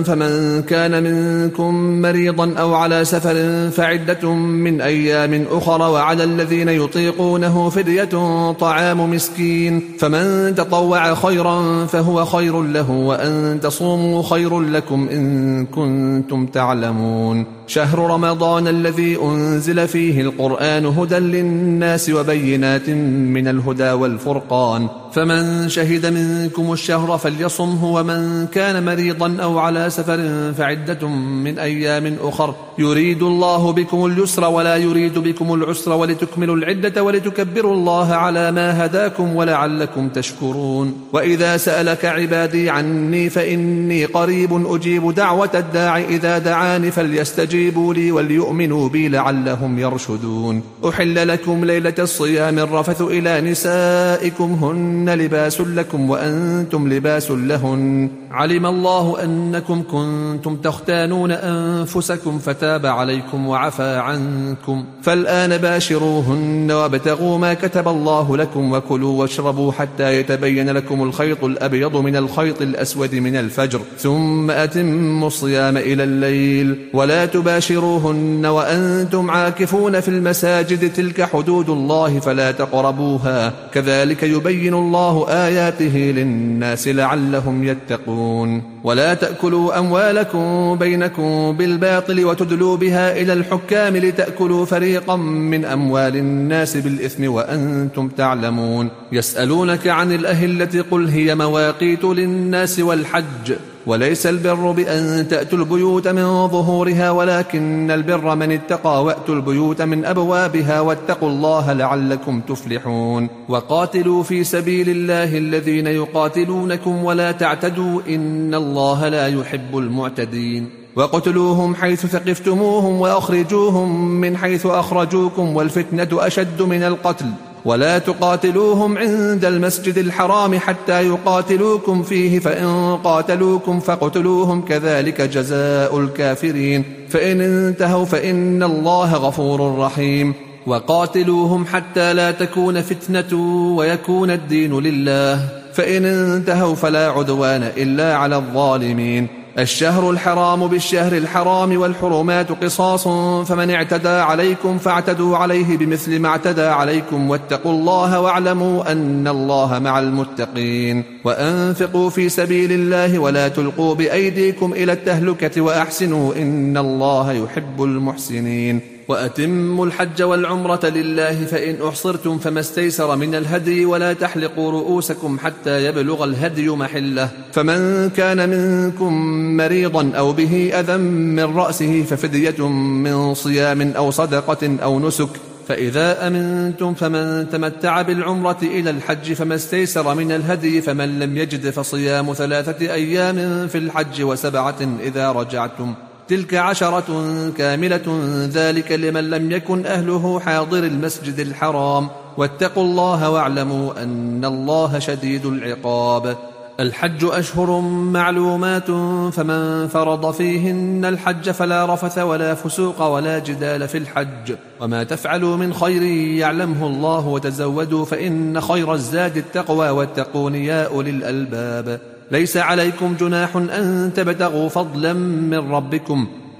فمن كان منكم مريضا أو على سفر فعدة من أيام أخر، وعلى الذين يطيقونه فدية طعام مسكين، فمن تطوع خيرا فهو خير له، وأن تصوموا خير لكم إن كنتم تعلمون. شهر رمضان الذي أنزل فيه القرآن هدى للناس وبينات من الهدى والفرقان، فمن شهد منكم الشهر فليصمه، ومن كان مريضا أو على سفر فعدة من أيام أخر، يريد الله بكم اليسر ولا يريد بكم العسر، ولتكملوا العدة ولتكبروا الله على ما هداكم ولعلكم تشكرون. وإذا سألك عبادي عني فإني قريب أجيب دعوة الداع إذا دعاني، فليستجيبوا لي وليؤمنوا بي لعلهم يرشدون. أحل لكم ليلة الصيام الرفث إلى نسائكم، هن لباس لكم وأنتم لباس لهن، علم الله أنكم كنتم تختانون أنفسكم فتاب عليكم وعفى عنكم، فالآن باشروهن وابتغوا ما كتب الله لكم، وكلوا واشربوا حتى يتبين لكم الخيط الأبيض من الخيط الأسود من الفجر، ثم أتموا الصيام إلى الليل، ولا تباشروهن وأنتم عاكفون في المساجد، تلك حدود الله فلا تقربوها، كذلك يبين الله آياته للناس لعلهم يتقون. ولا تأكلوا أموالكم بينكم بالباطل وتدلوا بها إلى الحكام لتأكلوا فريقا من أموال الناس بالإثم وأنتم تعلمون. يسألونك عن الأهلة قل هي مواقيت للناس والحج، وليس البر بأن تأتوا البيوت من ظهورها، ولكن البر من اتقى، وأتوا البيوت من أبوابها، واتقوا الله لعلكم تفلحون. وقاتلوا في سبيل الله الذين يقاتلونكم ولا تعتدوا، إن الله لا يحب المعتدين. وقتلوهم حيث ثقفتموهم وأخرجوهم من حيث أخرجوكم، والفتنة أشد من القتل، ولا تقاتلوهم عند المسجد الحرام حتى يقاتلوكم فيه، فإن قاتلوكم فاقتلوهم، كذلك جزاء الكافرين، فإن انتهوا فإن الله غفور رحيم. وقاتلوهم حتى لا تكون فتنة ويكون الدين لله، فإن انتهوا فلا عدوان إلا على الظالمين. الشهر الحرام بالشهر الحرام والحرمات قصاص، فمن اعتدى عليكم فاعتدوا عليه بمثل ما اعتدى عليكم، واتقوا الله واعلموا أن الله مع المتقين. وأنفقوا في سبيل الله ولا تلقوا بأيديكم إلى التهلكة وأحسنوا إن الله يحب المحسنين. وأتموا الحج والعمرة لله، فإن أحصرتم فما استيسر من الهدي، ولا تحلقوا رؤوسكم حتى يبلغ الهدي محله، فمن كان منكم مريضا أو به أذى من رأسه ففدية من صيام أو صدقة أو نسك، فإذا أمنتم فمن تمتع بالعمرة إلى الحج فما استيسر من الهدي، فمن لم يجد فصيام 3 أيام في الحج و7 إذا رجعتم، تلك 10 كاملة، ذلك لمن لم يكن أهله حاضر المسجد الحرام، واتقوا الله واعلموا أن الله شديد العقاب. الحج أشهر معلومات، فمن فرض فيهن الحج فلا رفث ولا فسوق ولا جدال في الحج، وما تفعلوا من خير يعلمه الله، وتزودوا فإن خير الزاد التقوى، واتقون يا أولي الألباب. ليس عليكم جناح أن تبتغوا فضلا من ربكم،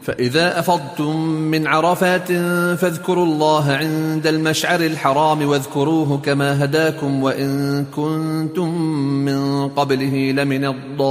فإذا أفضتم من عرفات فاذكروا الله عند المشعر الحرام واذكروه كما هداكم وإن كنتم من قبله لمن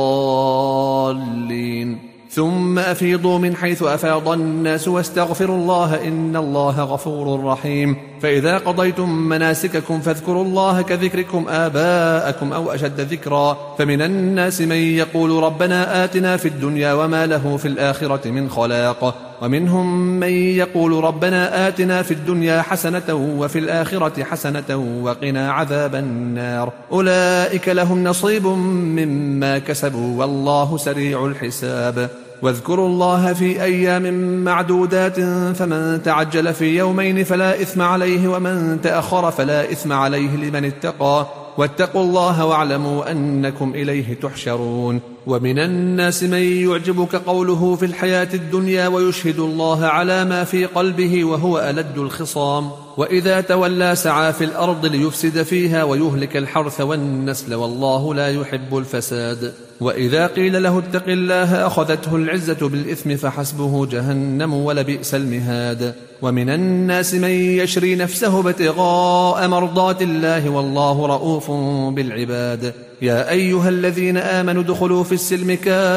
الضالين ثم أفيضوا من حيث أفاض الناس واستغفروا الله إن الله غفور رحيم فإذا قضيتم مناسككم فاذكروا الله كذكركم آباءكم أو أشد ذكرا فمن الناس من يقول ربنا آتنا في الدنيا وما له في الآخرة من خلاق ومنهم من يقول ربنا آتنا في الدنيا حسنة وفي الآخرة حسنة وقنا عذاب النار أولئك لهم نصيب مما كسبوا والله سريع الحساب واذكروا الله في أيام معدودات فمن تعجل في يومين فلا إثم عليه ومن تأخر فلا إثم عليه لمن اتقى واتقوا الله واعلموا أنكم إليه تحشرون ومن الناس من يعجبك قوله في الحياة الدنيا ويشهد الله على ما في قلبه وهو ألد الخصام وإذا تولى سعى في الأرض ليفسد فيها ويهلك الحرث والنسل والله لا يحب الفساد وإذا قيل له اتق الله أخذته العزة بالإثم فحسبه جهنم ولبئس المهاد ومن الناس من يشري نفسه ابتغاء مرضات الله والله رؤوف بالعباد يا أيها الذين آمنوا ادخلوا في السلم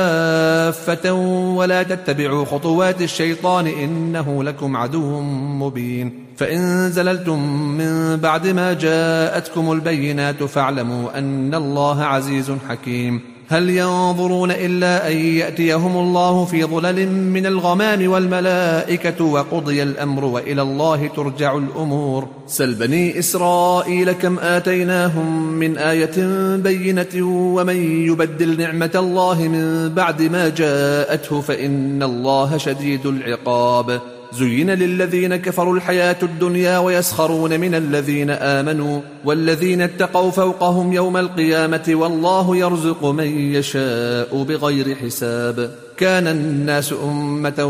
كافة ولا تتبعوا خطوات الشيطان إنه لكم عدو مبين فإن زللتم من بعد ما جاءتكم البينات فاعلموا أن الله عزيز حكيم هل ينظرون إلا أن يأتيهم الله في ظلل من الغمام والملائكة وقضي الأمر وإلى الله ترجع الأمور سل بني إسرائيل كم آتيناهم من آية بينة ومن يبدل نعمة الله من بعد ما جاءته فإن الله شديد العقاب زين للذين كفروا الحياة الدنيا ويسخرون من الذين آمنوا والذين اتقوا فوقهم يوم القيامة والله يرزق من يشاء بغير حساب كان الناس أمة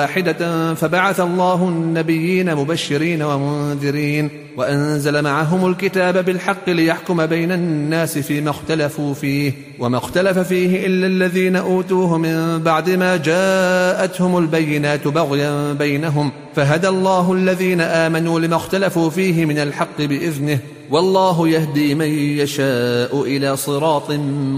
واحدة فبعث الله النبيين مبشرين ومنذرين وأنزل معهم الكتاب بالحق ليحكم بين الناس فيما اختلفوا فيه وما اختلف فيه إلا الذين أوتوه من بعد ما جاءتهم البينات بغيا بينهم فهدى الله الذين آمنوا لما اختلفوا فيه من الحق بإذنه والله يهدي من يشاء إلى صراط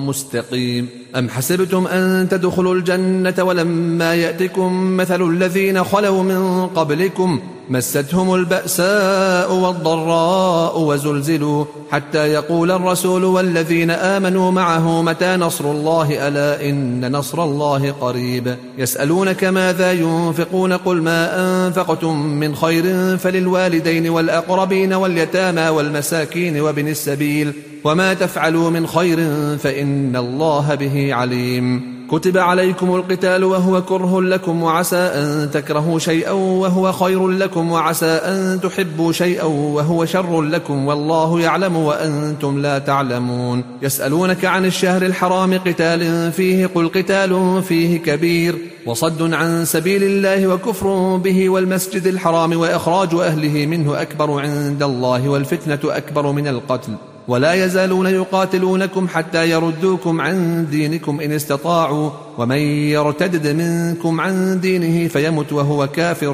مستقيم أم حسبتم أن تدخلوا الجنة ولما يأتكم مثل الذين خلوا من قبلكم مستهم البأساء والضراء وزلزلوا حتى يقول الرسول والذين آمنوا معه متى نصر الله ألا إن نصر الله قريب يسألونك ماذا ينفقون قل ما أنفقتم من خير فللوالدين والأقربين واليتامى والمساكين وابن السبيل وما تفعلوا من خير فإن الله به عليم كتب عليكم القتال وهو كره لكم وعسى أن تكرهوا شيئا وهو خير لكم وعسى أن تحبوا شيئا وهو شر لكم والله يعلم وأنتم لا تعلمون يسألونك عن الشهر الحرام قتال فيه قل قتال فيه كبير وصد عن سبيل الله وكفر به والمسجد الحرام وإخراج أهله منه أكبر عند الله والفتنة أكبر من القتل ولا يزالون يقاتلونكم حتى يردوكم عن دينكم إن استطاعوا ومن يرتد منكم عن دينه فيمت وهو كافر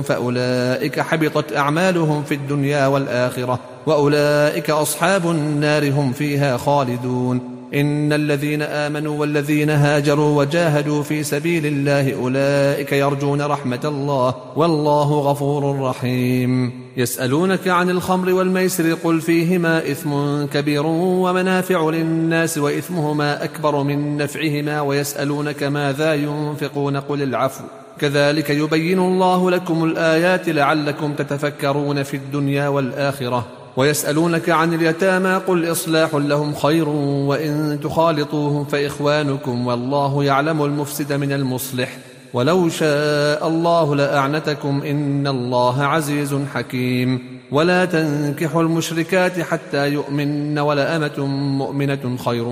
فأولئك حبطت أعمالهم في الدنيا والآخرة وأولئك أصحاب النار هم فيها خالدون إن الذين آمنوا والذين هاجروا وجاهدوا في سبيل الله أولئك يرجون رحمة الله والله غفور رحيم يسألونك عن الخمر والميسر قل فيهما إثم كبير ومنافع للناس وإثمهما أكبر من نفعهما ويسألونك ماذا ينفقون قل العفو كذلك يبين الله لكم الآيات لعلكم تتفكرون في الدنيا والآخرة ويسألونك عن اليتامى قل إصلاح لهم خير وإن تخالطوهم فإخوانكم والله يعلم المفسد من المصلح ولو شاء الله لأعنتكم إن الله عزيز حكيم ولا تنكحوا المشركات حتى يؤمن ولأمة مؤمنة خير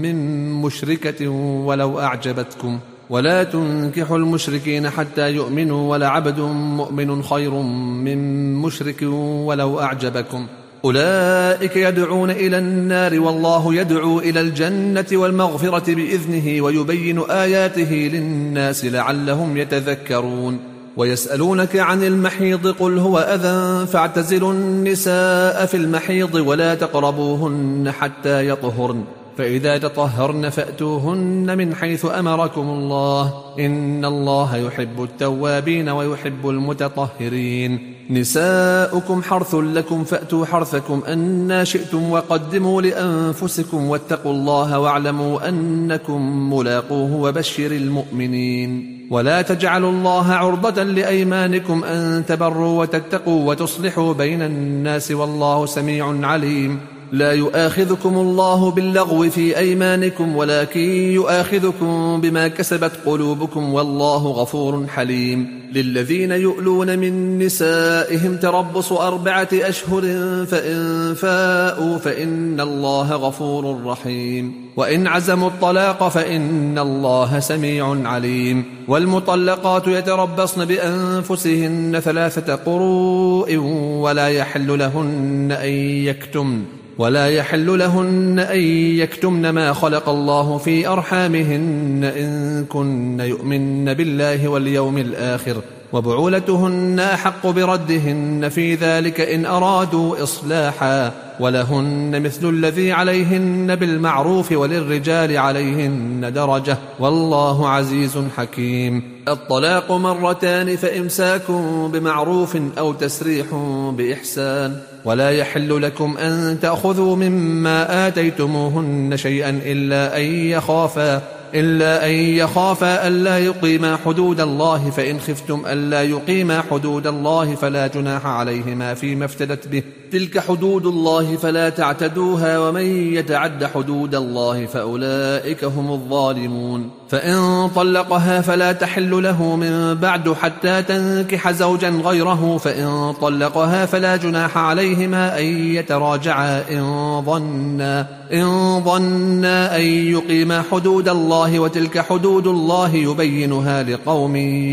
من مشركة ولو أعجبتكم ولا تنكحوا المشركين حتى يؤمنوا ولعبد مؤمن خير من مشرك ولو أعجبكم أولئك يدعون إلى النار والله يدعو إلى الجنة والمغفرة بإذنه ويبين آياته للناس لعلهم يتذكرون. ويسألونك عن المحيض قل هو أذى فاعتزلوا النساء في المحيض ولا تقربوهن حتى يطهرن فإذا تطهرن فأتوهن من حيث أمركم الله إن الله يحب التوابين ويحب المتطهرين. نساؤكم حرث لكم فأتوا حرثكم أنى شئتم وقدموا لأنفسكم واتقوا الله واعلموا أنكم ملاقوه وبشر المؤمنين. ولا تجعلوا الله عرضة لأيمانكم أن تبروا وتتقوا وتصلحوا بين الناس والله سميع عليم. لا يؤاخذكم الله باللغو في أيمانكم ولكن يؤاخذكم بما كسبت قلوبكم والله غفور حليم. للذين يؤلون من نسائهم تربص 4 أشهر فإن فاءوا فإن الله غفور رحيم. وإن عزموا الطلاق فإن الله سميع عليم. والمطلقات يتربصن بأنفسهن 3 قروء ولا يحل لهن أن يكتمن ما خلق الله في أرحامهن إن كن يؤمن بالله واليوم الآخر وبعولتهن أحق بردهن في ذلك إن أرادوا إصلاحا ولهن مثل الذي عليهن بالمعروف وللرجال عليهن درجة والله عزيز حكيم. الطلاق 2 فإمساك بمعروف أو تسريح بإحسان. ولا يحل لكم أن تأخذوا مما آتيتموهن شيئا إلا أن يخافا ألا يقيما حدود الله فإن خفتم ألا يقيما حدود الله فلا جناح عليهما فيما افتدت به تلك حدود الله فلا تعتدوها ومن يتعد حدود الله فأولئك هم الظالمون. فإن طلقها فلا تحل له من بعد حتى تنكح زوجا غيره فإن طلقها فلا جناح عليهما أن يتراجعا إن ظنا أن يقيما حدود الله وتلك حدود الله يبينها لقوم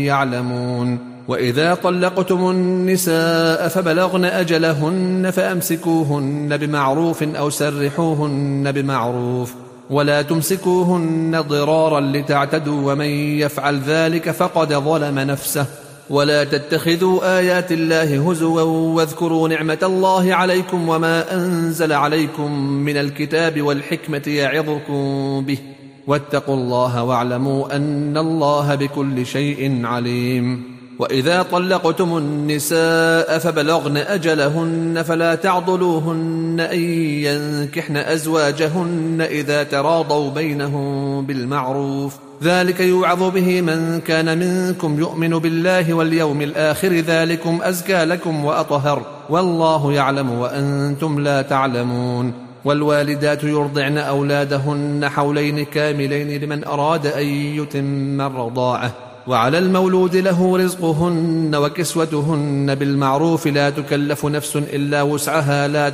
يعلمون. وإذا طلقتم النساء فبلغن أجلهن فأمسكوهن بمعروف أو سرحوهن بمعروف ولا تمسكوهن ضرارا لتعتدوا ومن يفعل ذلك فقد ظلم نفسه. ولا تتخذوا آيات الله هزوا واذكروا نعمة الله عليكم وما أنزل عليكم من الكتاب والحكمة يعظكم به واتقوا الله واعلموا أن الله بكل شيء عليم. وإذا طلقتم النساء فبلغن أجلهن فلا تعضلوهن أن ينكحن أزواجهن إذا تراضوا بينهم بالمعروف ذلك يوعظ به من كان منكم يؤمن بالله واليوم الآخر ذلكم أزكى لكم وأطهر والله يعلم وأنتم لا تعلمون. والوالدات يرضعن أولادهن حولين كاملين لمن أراد أن يتم الرضاعة وعلى المولود له رزقهن وكسوتهن بالمعروف لا تكلف نفس إلا وسعها لا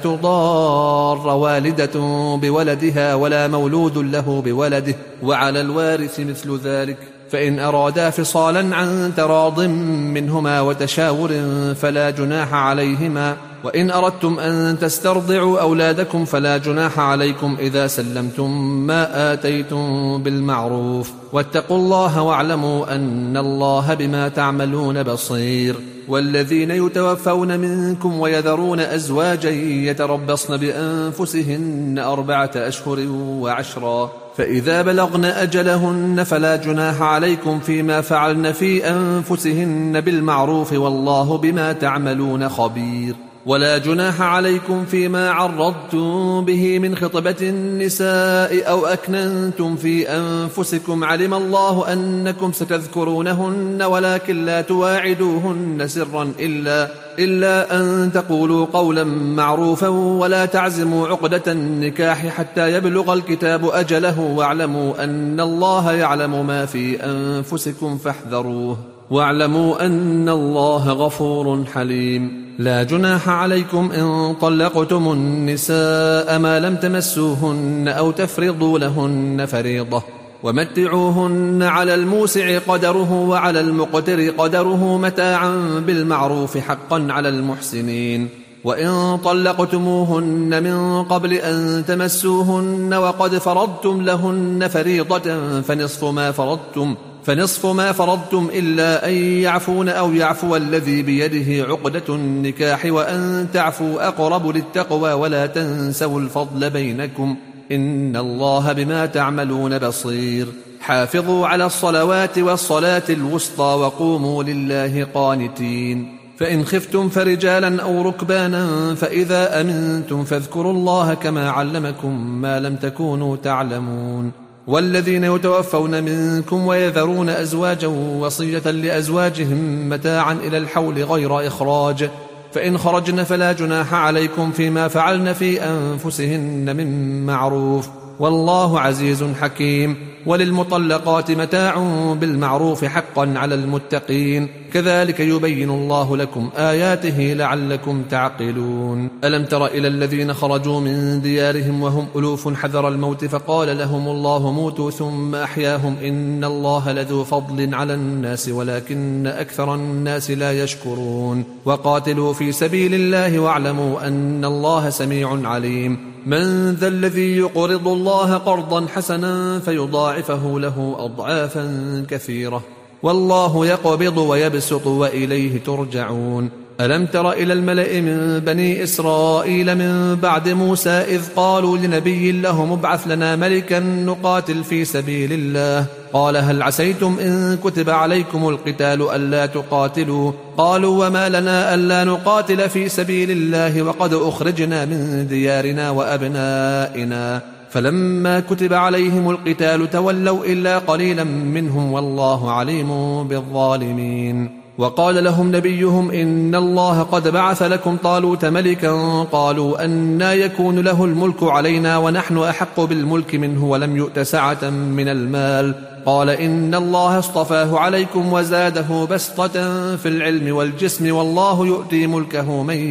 تضار والدة بولدها ولا مولود له بولده وعلى الوارث مثل ذلك فإن أرادا فصالا عن تراض منهما وتشاور فلا جناح عليهما. وإن أردتم أن تسترضعوا أولادكم فلا جناح عليكم إذا سلمتم ما آتيتم بالمعروف واتقوا الله واعلموا أن الله بما تعملون بصير. والذين يتوفون منكم ويذرون أزواجا يتربصن بأنفسهن 4 أشهر و10 فإذا بلغن أجلهن فلا جناح عليكم فيما فعلن في أنفسهن بالمعروف والله بما تعملون خبير. ولا جناح عليكم فيما عرضتم به من خطبة النساء أو أكننتم في أنفسكم علم الله أنكم ستذكرونهن ولكن لا تواعدوهن سرا إلا أن تقولوا قولا معروفا ولا تعزموا عقدة النكاح حتى يبلغ الكتاب أجله واعلموا أن الله يعلم ما في أنفسكم فاحذروه واعلموا أن الله غفور حليم. لا جناح عليكم إن طلقتم النساء ما لم تمسوهن أو تفرضوا لهن فريضة ومتعوهن على الموسع قدره وعلى المقتر قدره متاعا بالمعروف حقا على المحسنين. وإن طلقتموهن من قبل أن تمسوهن وقد فرضتم لهن فريضة فنصف ما فرضتم إلا أن يعفون أو يعفو الذي بيده عقدة النكاح وأن تعفوا أقرب للتقوى ولا تنسوا الفضل بينكم إن الله بما تعملون بصير. حافظوا على الصلوات والصلاة الوسطى وقوموا لله قانتين. فإن خفتم فرجالا أو ركبانا فإذا أمنتم فاذكروا الله كما علمكم ما لم تكونوا تعلمون. والذين يتوفون منكم ويذرون أزواجا وصية لأزواجهم متاعا إلى الحول غير إخراج فإن خرجن فلا جناح عليكم فيما فعلن في أنفسهن من معروف والله عزيز حكيم. وللمطلقات متاع بالمعروف حقا على المتقين كذلك يبين الله لكم آياته لعلكم تعقلون. ألم تر إلى الذين خرجوا من ديارهم وهم ألوف حذر الموت فقال لهم الله موتوا ثم أحياهم إن الله لذو فضل على الناس ولكن أكثر الناس لا يشكرون. وقاتلوا في سبيل الله واعلموا أن الله سميع عليم. من ذا الذي يقرض الله قرضا حسنا فيضاعفه له أضعافا كثيرة والله يقبض ويبسط وإليه ترجعون. ألم تر إلى الملأ من بني إسرائيل من بعد موسى إذ قالوا لنبي لهم ابعث لنا ملكا نقاتل في سبيل الله قال هل عسيتم إن كتب عليكم القتال ألا تقاتلوا قالوا وما لنا ألا نقاتل في سبيل الله وقد أخرجنا من ديارنا وأبنائنا فلما كتب عليهم القتال تولوا إلا قليلا منهم والله عليم بالظالمين. وقال لهم نبيهم إن الله قد بعث لكم طالوت ملكا قالوا أنى يكون له الملك علينا ونحن أحق بالملك منه ولم يؤت سعة من المال قال إن الله اصطفاه عليكم وزاده بسطة في العلم والجسم والله يؤتي ملكه من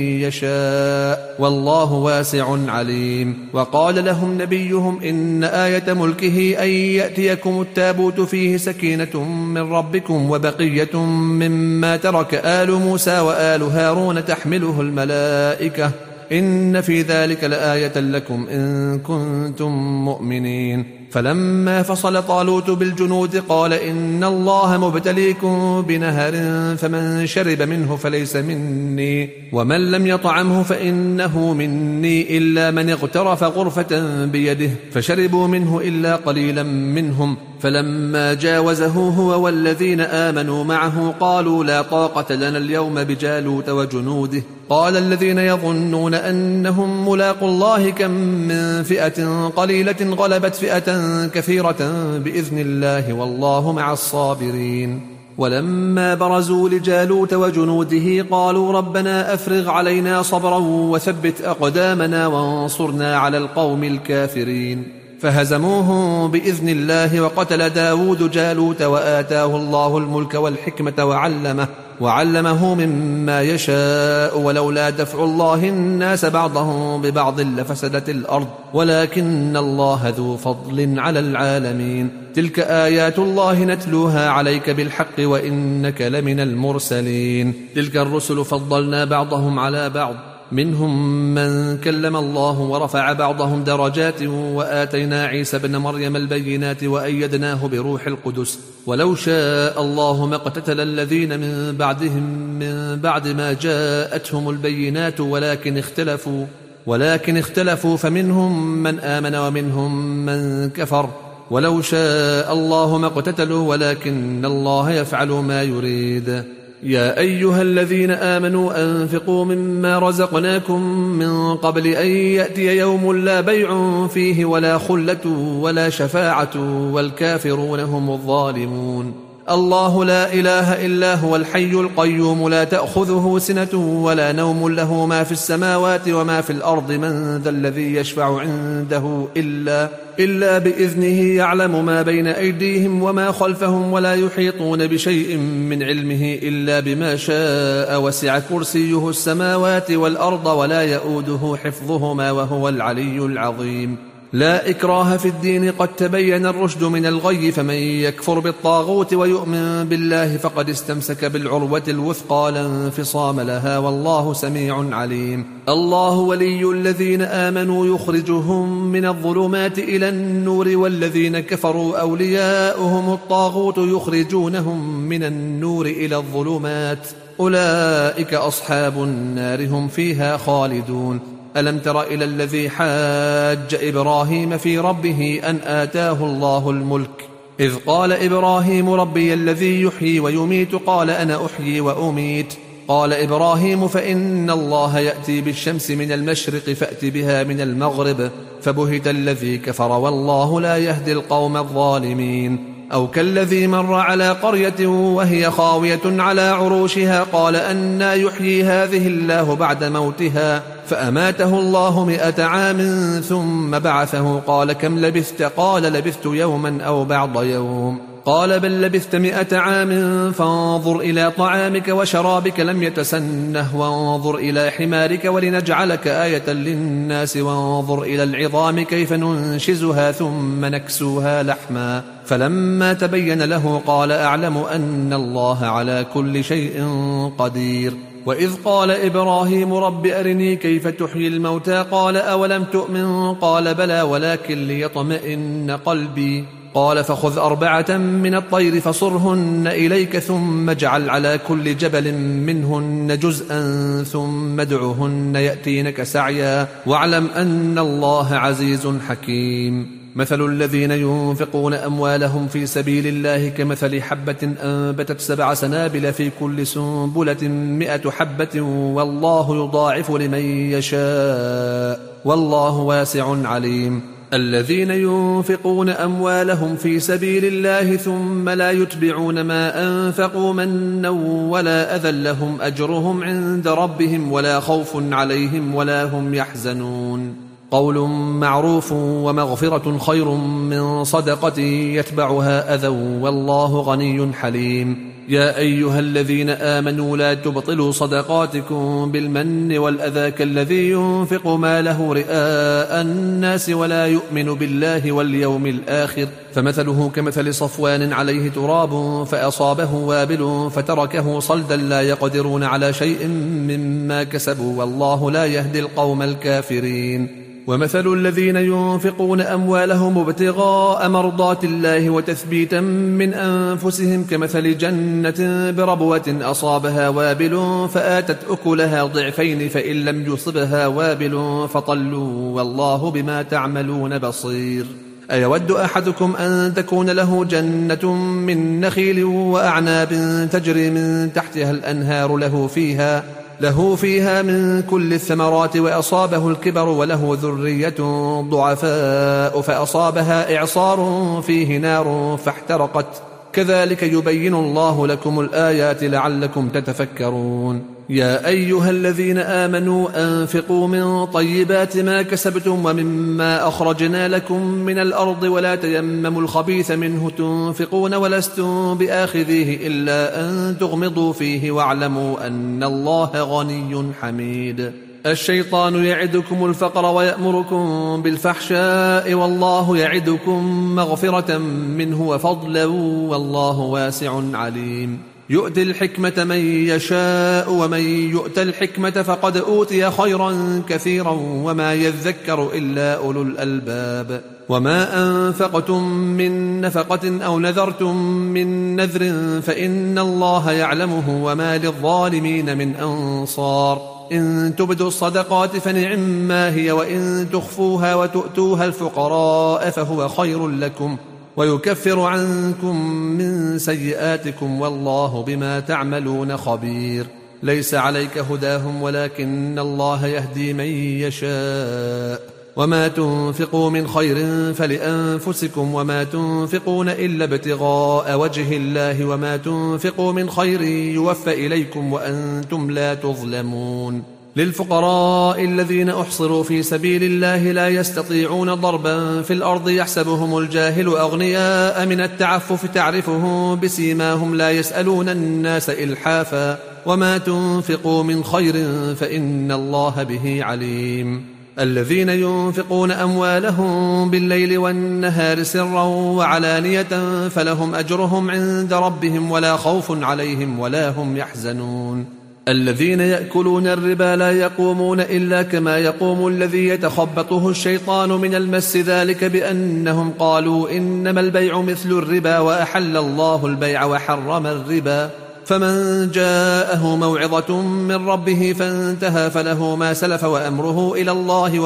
يشاء والله واسع عليم. وقال لهم نبيهم إن آية ملكه أن يأتيكم التابوت فيه سكينة من ربكم وبقية مما ترك آل موسى وآل هارون تحمله الملائكة إن في ذلك لآية لكم إن كنتم مؤمنين. فلما فصل طالوت بالجنود قال إن الله مبتليكم بنهر فمن شرب منه فليس مني ومن لم يطعمه فإنه مني إلا من اغترف غرفة بيده فشربوا منه إلا قليلا منهم فلما جاوزه هو والذين آمنوا معه قالوا لا طاقة لنا اليوم بجالوت وجنوده قال الذين يظنون أنهم ملاقوا الله كم من فئة قليلة غلبت فئة كثيرة بإذن الله والله مع الصابرين. ولما برزوا لجالوت وجنوده قالوا ربنا أفرغ علينا صبرا وثبت أقدامنا وانصرنا على القوم الكافرين فهزموهم بإذن الله وقتل داود جالوت وآتاه الله الملك والحكمة وعلمه مما يشاء ولولا دفع الله الناس بعضهم ببعض لفسدت الأرض ولكن الله ذو فضل على العالمين. تلك آيات الله نتلوها عليك بالحق وإنك لمن المرسلين. تلك الرسل فضلنا بعضهم على بعض منهم من كلم الله ورفع بعضهم درجات وآتينا عيسى ابن مريم البينات وأيدناه بروح القدس ولو شاء الله ما اقتتل الذين من بعدهم من بعد ما جاءتهم البينات ولكن اختلفوا فمنهم من آمن ومنهم من كفر ولو شاء الله ما اقتتلوا ولكن الله يفعل ما يريد. يا أيها الذين آمنوا أنفقوا مما رزقناكم من قبل أن يأتي يوم لا بيع فيه ولا خلة ولا شفاعة والكافرون هم الظالمون. الله لا إله إلا هو الحي القيوم لا تأخذه سنة ولا نوم له ما في السماوات وما في الأرض من ذا الذي يشفع عنده إلا بإذنه يعلم ما بين أيديهم وما خلفهم ولا يحيطون بشيء من علمه إلا بما شاء وسع كرسيه السماوات والأرض ولا يؤوده حفظهما وهو العلي العظيم. لا إكراه في الدين قد تبين الرشد من الغي فمن يكفر بالطاغوت ويؤمن بالله فقد استمسك بالعروة الوثقى لا انفصام لها والله سميع عليم. الله ولي الذين آمنوا يخرجهم من الظلمات إلى النور والذين كفروا أولياؤهم الطاغوت يخرجونهم من النور إلى الظلمات أولئك أصحاب النار هم فيها خالدون. ألم تر إلى الذي حاج إبراهيم في ربه أن آتاه الله الملك إذ قال إبراهيم ربي الذي يحيي ويميت قال أنا أحيي وأميت قال إبراهيم فإن الله يأتي بالشمس من المشرق فأت بها من المغرب فبهت الذي كفر والله لا يهدي القوم الظالمين. أو كالذي مر على قرية وهي خاوية على عروشها قال أنى يحيي هذه الله بعد موتها فأماته الله 100 عام ثم بعثه قال كم لبثت قال لبثت يوما أو بعض يوم قال بل لبثت 100 عام فانظر إلى طعامك وشرابك لم يتسنه وانظر إلى حمارك ولنجعلك آية للناس وانظر إلى العظام كيف ننشزها ثم نكسوها لحما فلما تبين له قال أعلم أن الله على كل شيء قدير. وإذ قال إبراهيم رب أرني كيف تحيي الموتى قال أولم تؤمن قال بلى ولكن ليطمئن قلبي قال فخذ 4 من الطير فصرهن إليك ثم اجعل على كل جبل منهن جزءا ثم ادعهن يأتينك سعيا واعلم أن الله عزيز حكيم. مثل الذين ينفقون أموالهم في سبيل الله كمثل حبة أنبتت 7 سنابل في كل سنبلة 100 حبة والله يضاعف لمن يشاء والله واسع عليم. الذين ينفقون أموالهم في سبيل الله ثم لا يتبعون ما أنفقوا منا ولا أذى لهم أجرهم عند ربهم ولا خوف عليهم ولا هم يحزنون. قول معروف ومغفرة خير من صدقة يتبعها أذى والله غني حليم. يا أيها الذين آمنوا لا تبطلوا صدقاتكم بالمن والأذى كالذي ينفق ماله رئاء الناس ولا يؤمن بالله واليوم الآخر فمثله كمثل صفوان عليه تراب فأصابه وابل فتركه صلدا لا يقدرون على شيء مما كسبوا والله لا يهدي القوم الكافرين. ومثل الذين ينفقون أموالهم ابتغاء مرضات الله وتثبيتا من أنفسهم كمثل جنة بربوة أصابها وابل فآتت أكلها ضعفين فإن لم يصبها وابل فطلوا والله بما تعملون بصير. أيود أحدكم أن تكون له جنة من نخيل وأعناب تجري من تحتها الأنهار له فيها من كل الثمرات وأصابه الكبر وله ذرية ضعفاء فأصابها إعصار فيه نار فاحترقت كذلك يبين الله لكم الآيات لعلكم تتفكرون. يا أيها الذين آمنوا أنفقوا من طيبات ما كسبتم ومما أخرجنا لكم من الأرض ولا تيمموا الخبيث منه تنفقون ولستم بآخذيه إلا أن تغمضوا فيه واعلموا أن الله غني حميد. الشيطان يعدكم الفقر ويأمركم بالفحشاء والله يعدكم مغفرة منه وفضلا والله واسع عليم. يؤتي الحكمة من يشاء ومن يؤت الحكمة فقد أوتي خيرا كثيرا وما يذكر إلا أولو الألباب. وما أنفقتم من نفقة أو نذرتم من نذر فإن الله يعلمه وما للظالمين من أنصار. إن تبدوا الصدقات فنعما هي وإن تخفوها وتؤتوها الفقراء فهو خير لكم ويكفر عنكم من سيئاتكم والله بما تعملون خبير. ليس عليك هداهم ولكن الله يهدي من يشاء وما تنفقوا من خير فلأنفسكم وما تنفقون إلا ابتغاء وجه الله وما تنفقوا من خير يوفى إليكم وأنتم لا تظلمون. للفقراء الذين أحصروا في سبيل الله لا يستطيعون ضربا في الأرض يحسبهم الجاهل أغنياء من التعفف تعرفهم بسيماهم لا يسألون الناس إلحافا وما تنفقوا من خير فإن الله به عليم. الذين ينفقون أموالهم بالليل والنهار سرا وعلانية فلهم أجرهم عند ربهم ولا خوف عليهم ولا هم يحزنون. الذين يأكلون الربا لا يقومون إلا كما يقوم الذي يتخبطه الشيطان من المس، ذلك بأنهم قالوا إنما البيع مثل الربا وأحل الله البيع وحرم الربا. فمن جاءه موعظة من ربه فانتهى فله ما سلف وأمره إلى الله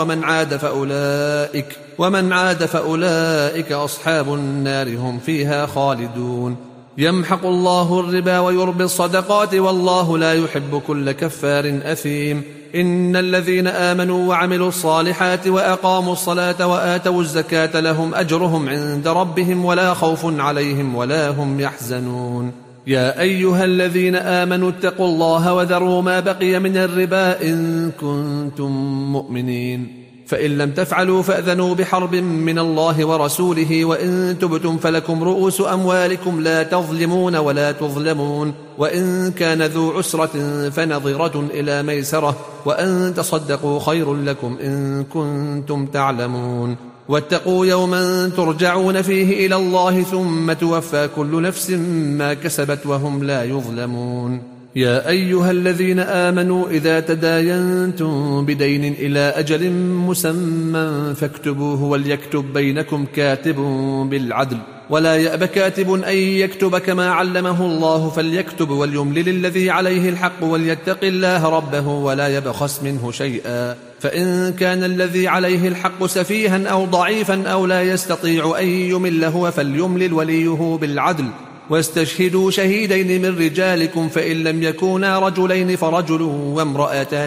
ومن عاد فأولئك أصحاب النار هم فيها خالدون. يمحق الله الربا ويربي الصدقات والله لا يحب كل كفار أثيم. إن الذين آمنوا وعملوا الصالحات وأقاموا الصلاة وآتوا الزكاة لهم أجرهم عند ربهم ولا خوف عليهم ولا هم يحزنون. يا أيها الذين آمنوا اتقوا الله وذروا ما بقي من الربا إن كنتم مؤمنين، فإن لم تفعلوا فأذنوا بحرب من الله ورسوله، وإن تبتم فلكم رؤوس أموالكم لا تظلمون ولا تظلمون، وإن كان ذو عسرة فنظرة إلى ميسرة، وأن تصدقوا خير لكم إن كنتم تعلمون. واتقوا يوما ترجعون فيه إلى الله ثم توفى كل نفس ما كسبت وهم لا يظلمون. يا أيها الذين آمنوا إذا تداينتم بدين إلى أجل مسمى فاكتبوه وليكتب بينكم كاتب بالعدل ولا يأب كاتب أن يكتب كما علمه الله فليكتب وليملل الذي عليه الحق وليتق الله ربه ولا يبخس منه شيئا، فإن كان الذي عليه الحق سفيها أو ضعيفا أو لا يستطيع أن يمل هو فليملل وليه بالعدل واستشهدوا شهيدين من رجالكم، فإن لم يكونا رجلين فرجل وامرأتان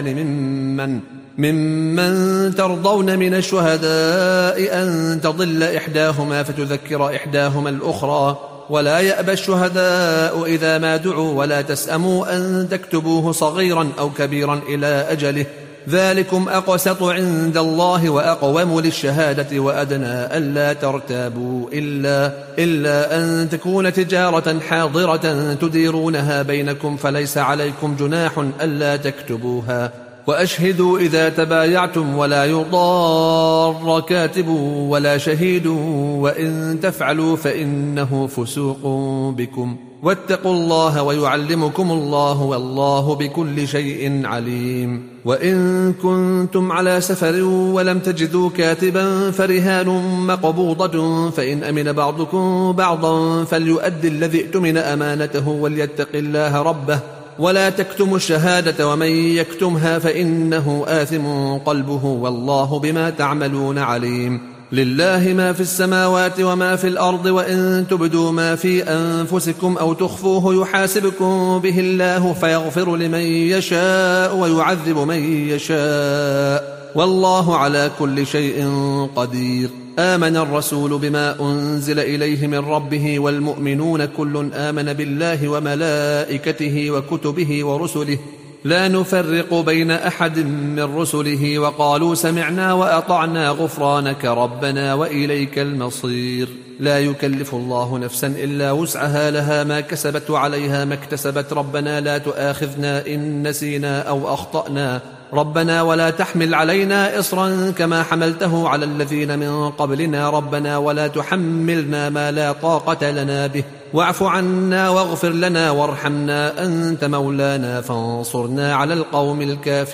ممن ترضون من الشهداء أن تضل إحداهما فتذكر إحداهما الأخرى، ولا يأبى الشهداء إذا ما دعوا ولا تسأموا أن تكتبوه صغيرا أو كبيرا إلى أجله، ذلكم أقسط عند الله وأقوم للشهادة وأدنى ألا ترتابوا إلا أن تكون تجارة حاضرة تديرونها بينكم فليس عليكم جناح ألا تكتبوها، وأشهدوا إذا تبايعتم ولا يضار كاتب ولا شهيد وإن تفعلوا فإنه فسوق بكم، واتقوا الله ويعلمكم الله والله بكل شيء عليم. وإن كنتم على سفر ولم تجدوا كاتبا فرهان مقبوضة، فإن أمن بعضكم بعضا فليؤدي الذي اؤتمن أمانته وليتق الله ربه ولا تكتموا الشهادة ومن يكتمها فإنه آثم قلبه والله بما تعملون عليم. لله ما في السماوات وما في الأرض، وإن تبدوا ما في أنفسكم أو تخفوه يحاسبكم به الله فيغفر لمن يشاء ويعذب من يشاء والله على كل شيء قدير. آمن الرسول بما أنزل إليه من ربه والمؤمنون كل آمن بالله وملائكته وكتبه ورسله لا نفرق بين أحد من رسله وقالوا سمعنا وأطعنا غفرانك ربنا وإليك المصير. لا يكلف الله نفسا إلا وسعها لها ما كسبت وعليها ما اكتسبت، ربنا لا تؤاخذنا إن نسينا أو أخطأنا، ربنا ولا تحمل علينا إصرا كما حملته على الذين من قبلنا، ربنا ولا تحملنا ما لا طاقة لنا به، واعف عنا واغفر لنا وارحمنا أنت مولانا فانصرنا على القوم الكافرين.